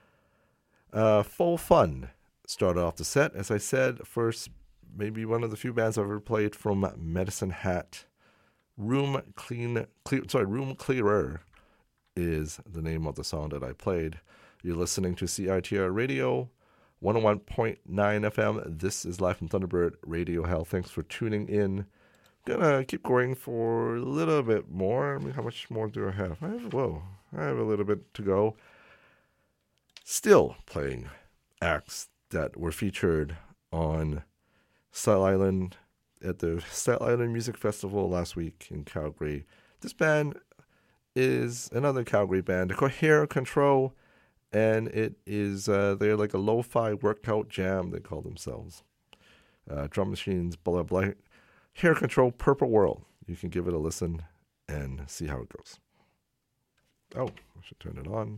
Uh, Full Fun started off the set. As I said, first, maybe one of the few bands I've ever played from Medicine Hat. Room Clean, clear, sorry, Room Clearer is the name of the song that I played. You're listening to C I T R Radio, one oh one point nine F M. This is Live from Thunderbird Radio Hell. Thanks for tuning in. I'm gonna keep going for a little bit more. I mean, how much more do I have? I have, whoa, I have a little bit to go. Still playing acts that were featured on Style Island at the Style Island Music Festival last week in Calgary. This band is another Calgary band. They're called Hair Control, and it is uh, they're like a lo-fi workout jam, they call themselves. Uh, drum machines, blah, blah, blah. Hair Control, Purple World. You can give it a listen and see how it goes. Oh, I should turn it on.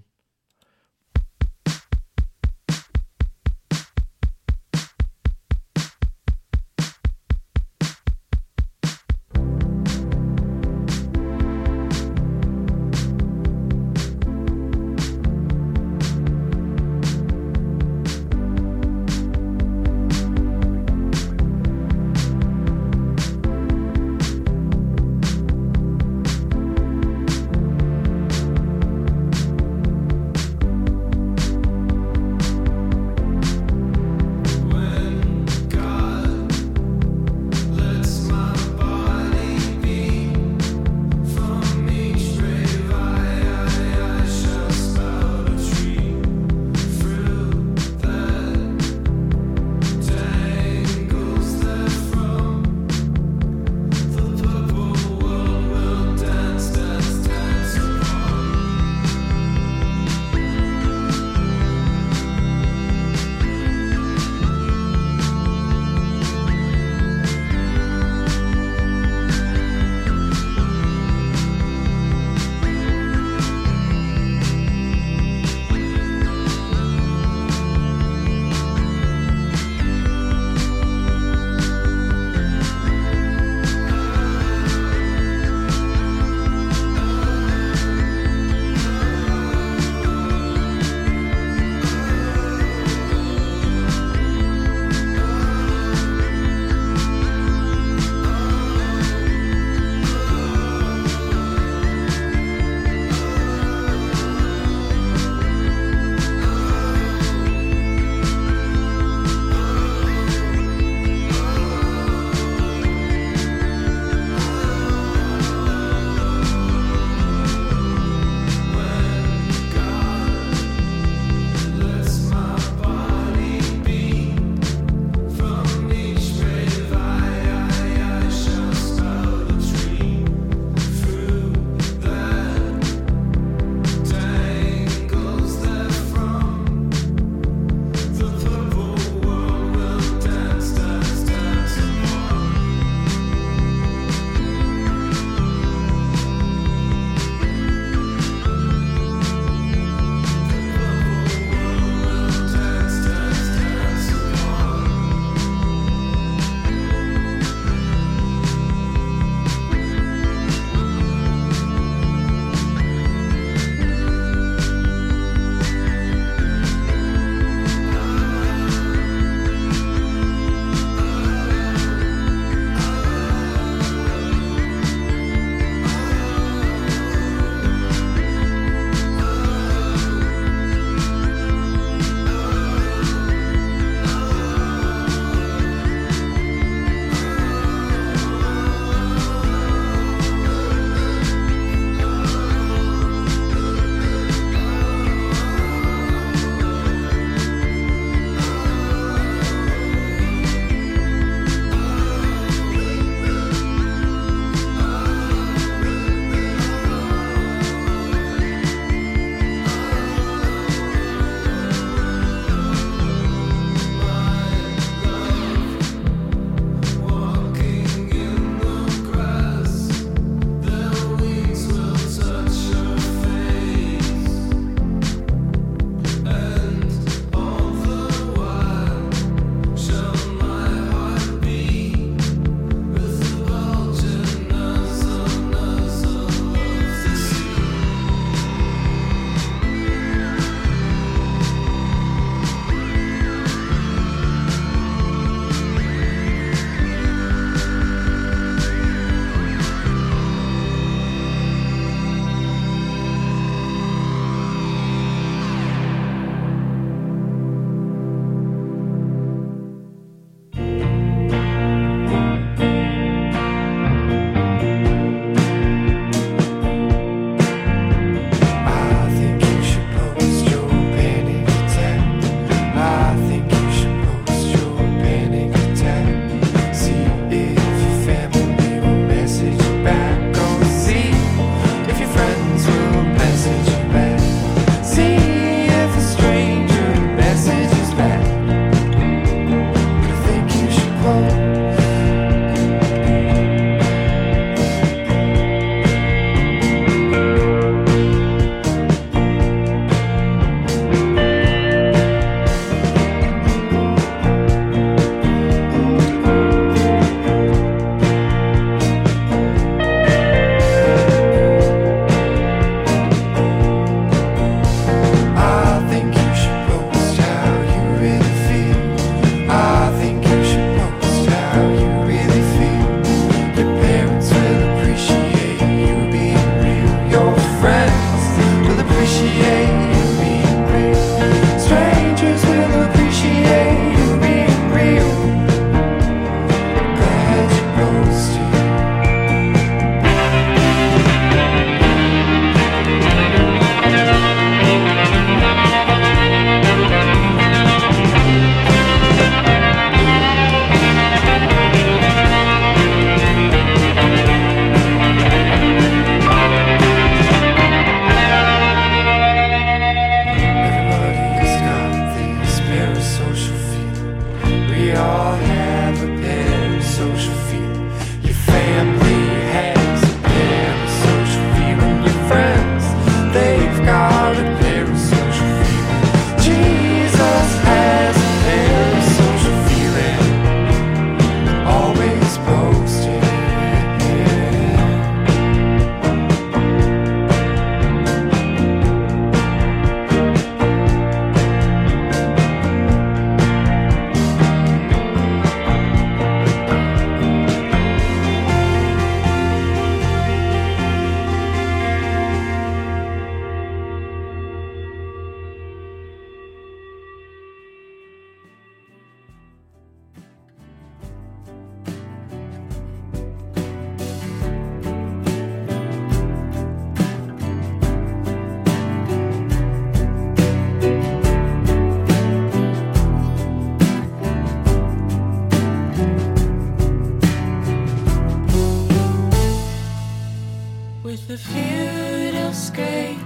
with the futile scrape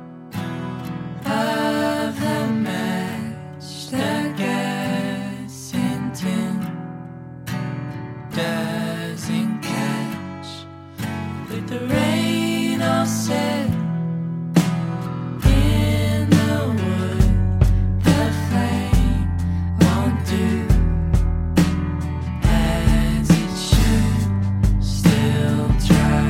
of the match, the gas and tin doesn't catch with the rain all set in the wood. The flame won't do as it should. Still try.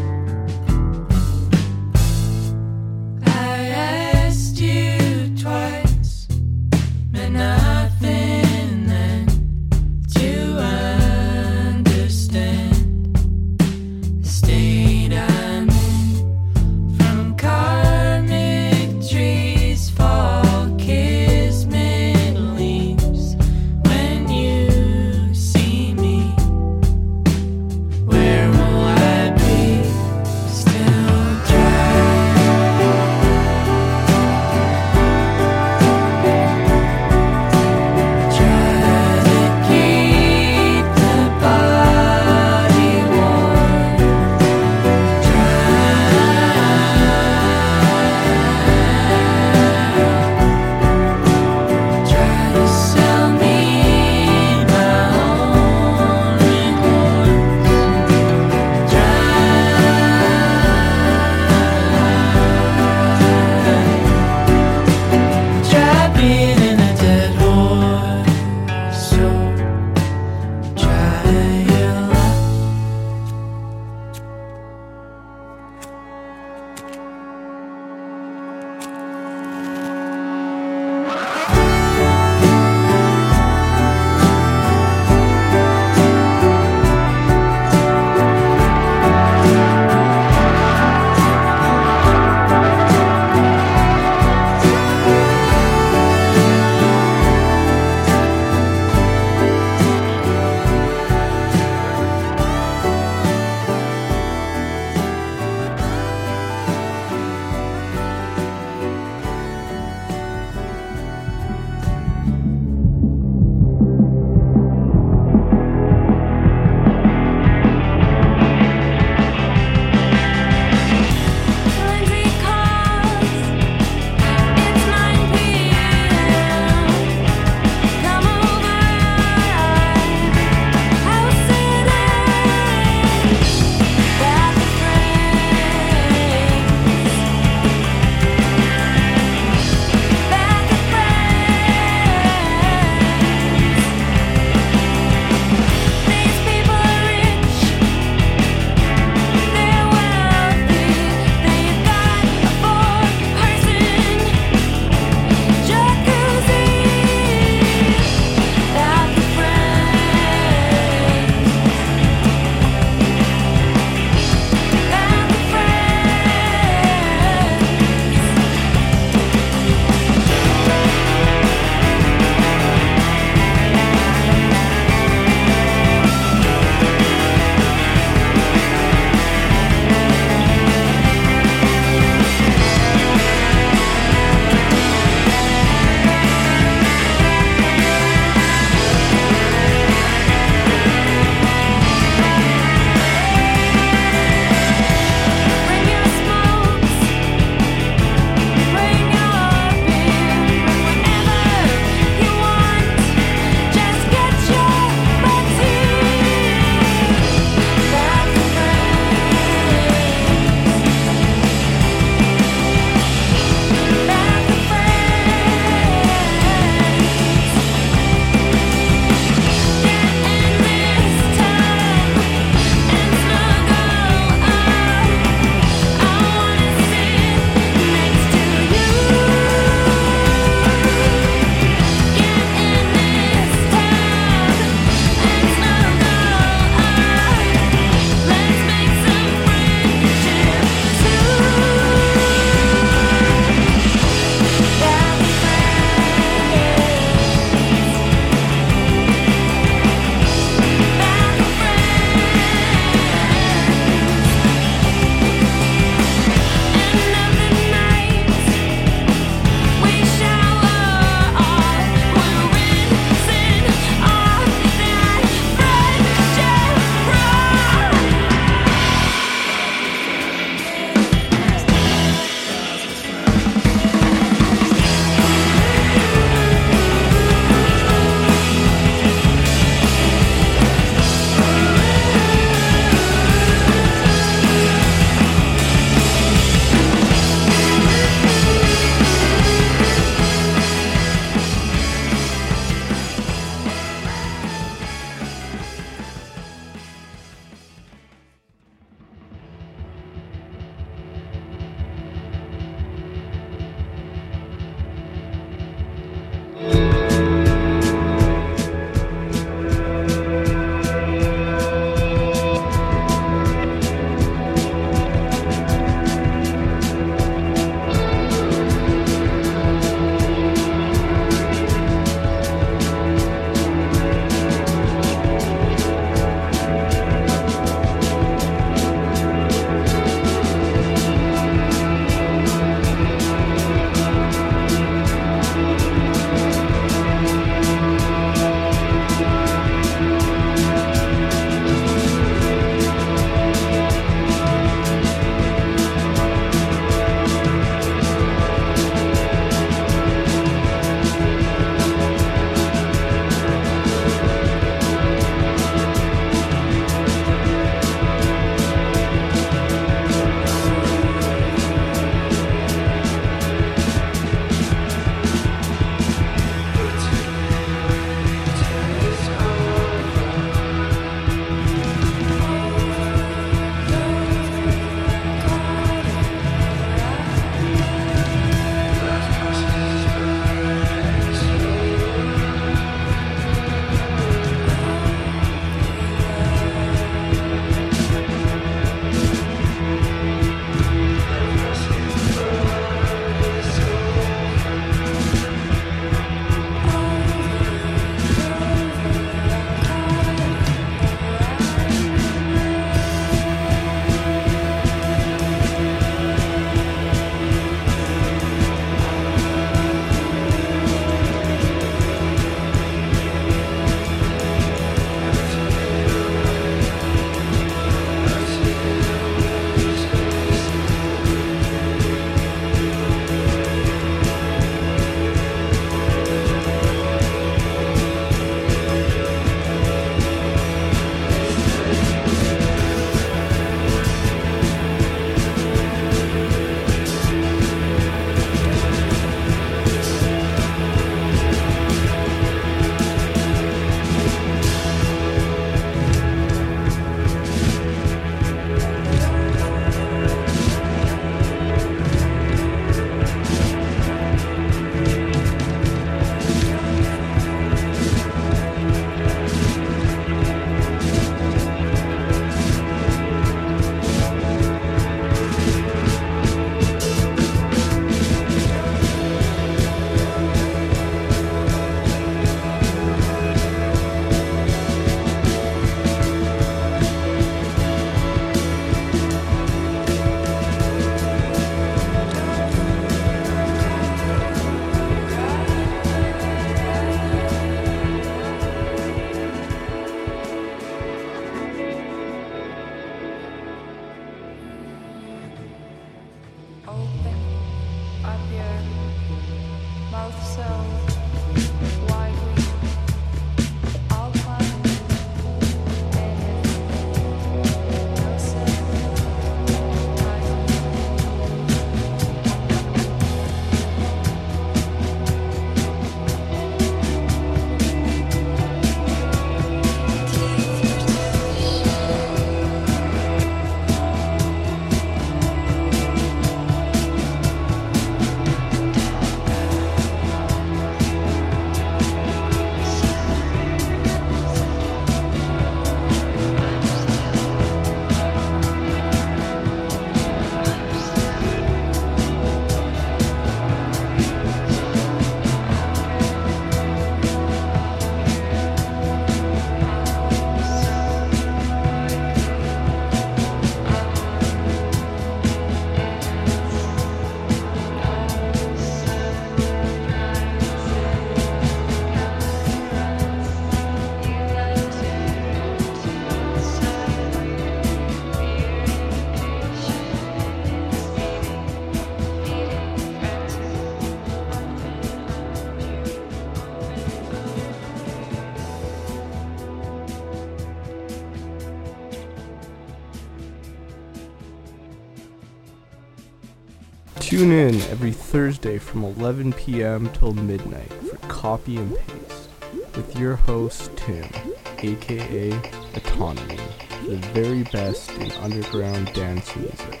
Tune in every Thursday from eleven p.m. till midnight for Copy and Paste with your host Tim, aka Autonomy, the very best in underground dance music.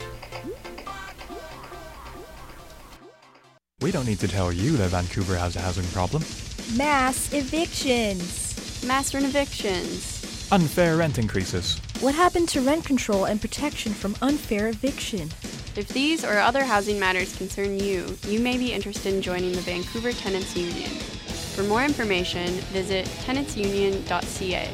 We don't need to tell you that Vancouver has a housing problem. Mass evictions. Mass evictions. Unfair rent increases. What happened to rent control and protection from unfair eviction? If these or other housing matters concern you, you may be interested in joining the Vancouver Tenants Union. For more information, visit tenants union dot c a.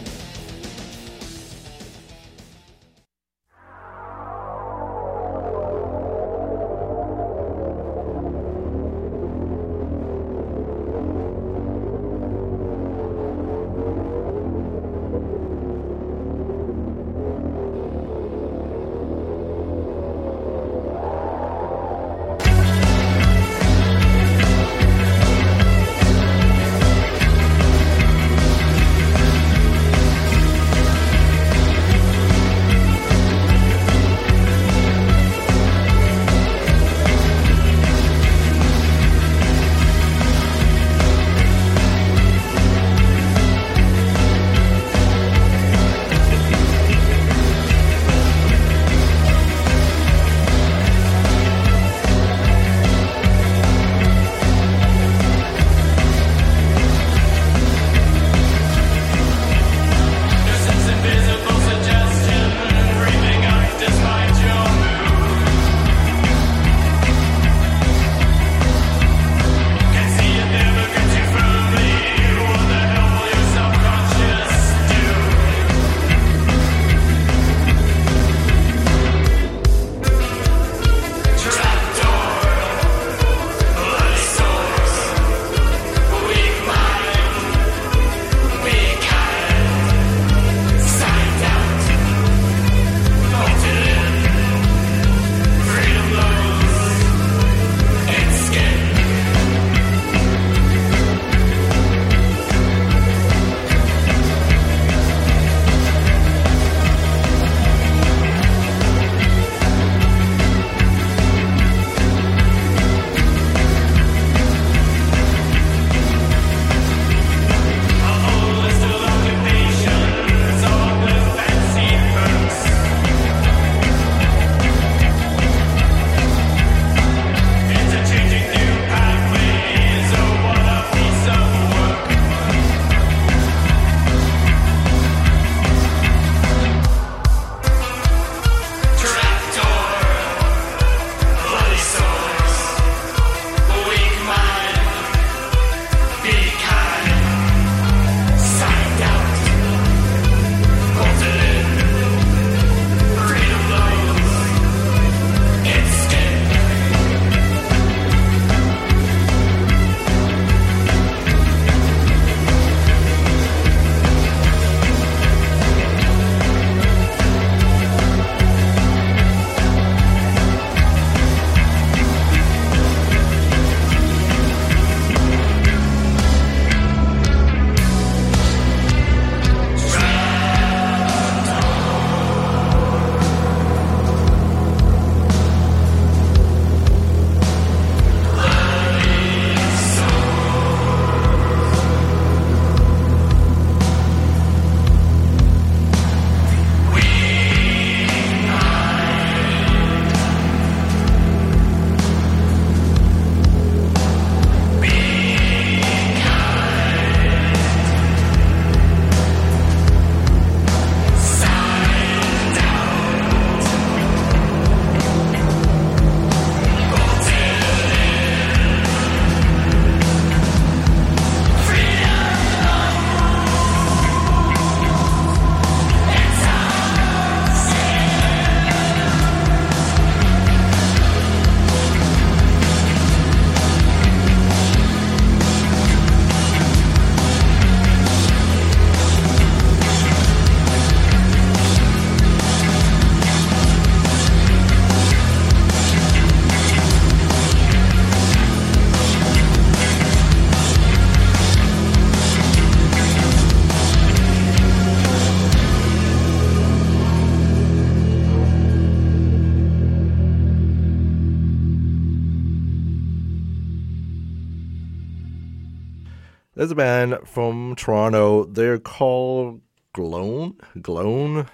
There's a band from Toronto. They're called Gloin. Gloin.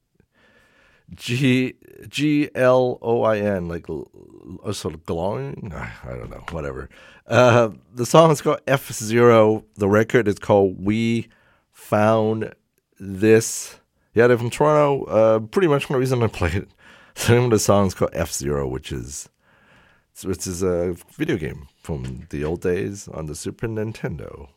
G G L O I N, like uh, sort of glowing. I don't know, whatever. Uh, the song is called F Zero. The record is called We Found This. Yeah, they're from Toronto. Uh, pretty much one reason I played it. The name of the song is called F Zero, which is which is a video game from the old days on the Super Nintendo.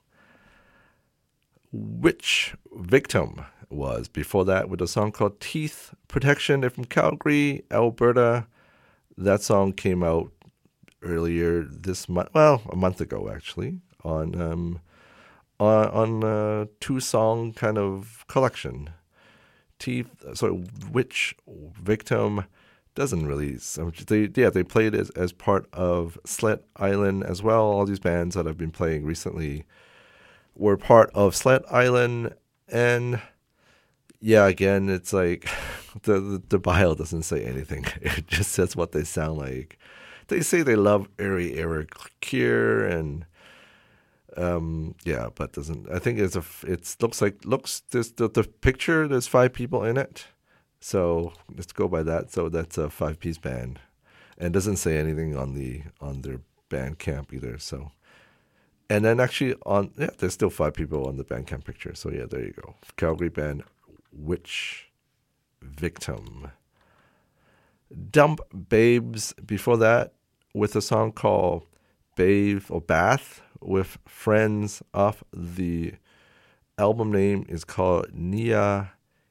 Which Victim was before that with a song called Teeth Protection. They're from Calgary, Alberta. That song came out earlier this month, well, a month ago actually, on um, on, on a two-song kind of collection. Teeth, sorry, Which Victim doesn't really, they, yeah, they played as, as part of Slant Island as well. All these bands that I've been playing recently were part of Slant Island, and yeah, again, it's like the, the the bio doesn't say anything. It just says what they sound like. They say they love Ari Eric Kier and um yeah, but doesn't. I think it's a it looks like looks this the, the picture. There's five people in it, so let's go by that. So that's a five piece band, and doesn't say anything on the on their Bandcamp either. So. And then actually on, yeah, there's still five people on the Bandcamp picture. So yeah, there you go. Calgary band, Which Victim. Dump Babes before that with a song called Bathe or Bath with Friends off the album name is called Nia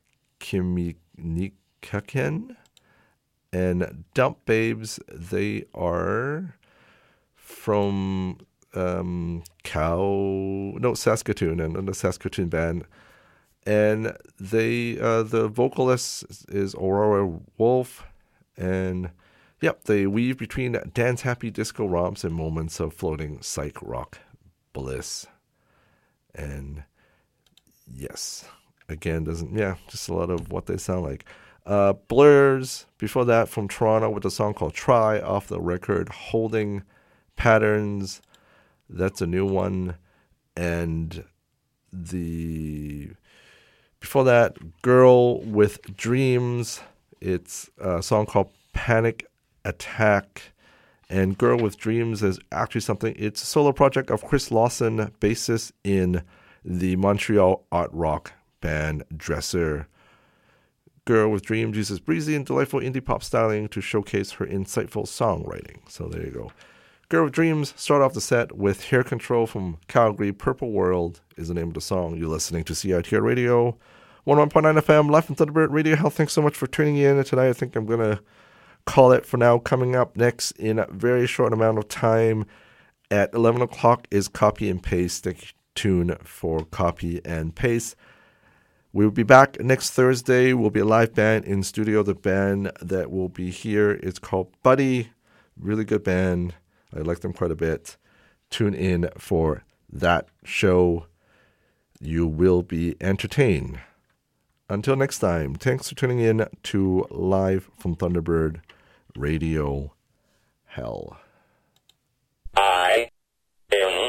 Kimikaken. And Dump Babes, they are from um Cow no Saskatoon and the Saskatoon band, and they uh the vocalist is Aurora Wolf, and yep, they weave between dance happy disco romps and moments of floating psych rock bliss. And yes, again, doesn't yeah just a lot of what they sound like. uh Blurs before that from Toronto with a song called Try off the record Holding Patterns. That's a new one. And the before that, Girl with Dreams. It's a song called Panic Attack. And Girl with Dreams is actually something, it's a solo project of Chris Lawson, bassist in the Montreal art rock band Dresser. Girl with Dreams uses breezy and delightful indie pop styling to showcase her insightful songwriting. So there you go. Girl with Dreams start off the set with Hair Control from Calgary. Purple World is the name of the song. You're listening to C I T R Radio, one oh one point nine F M, live from Thunderbird Radio Health. Thanks so much for tuning in tonight. I think I'm going to call it for now. Coming up next in a very short amount of time at eleven o'clock is Copy and Paste. Stay tuned for Copy and Paste. We'll be back next Thursday. We'll be a live band in studio. The band that will be here is called Buddy. Really good band. I like them quite a bit. Tune in for that show. You will be entertained. Until next time, thanks for tuning in to Live from Thunderbird Radio Hell.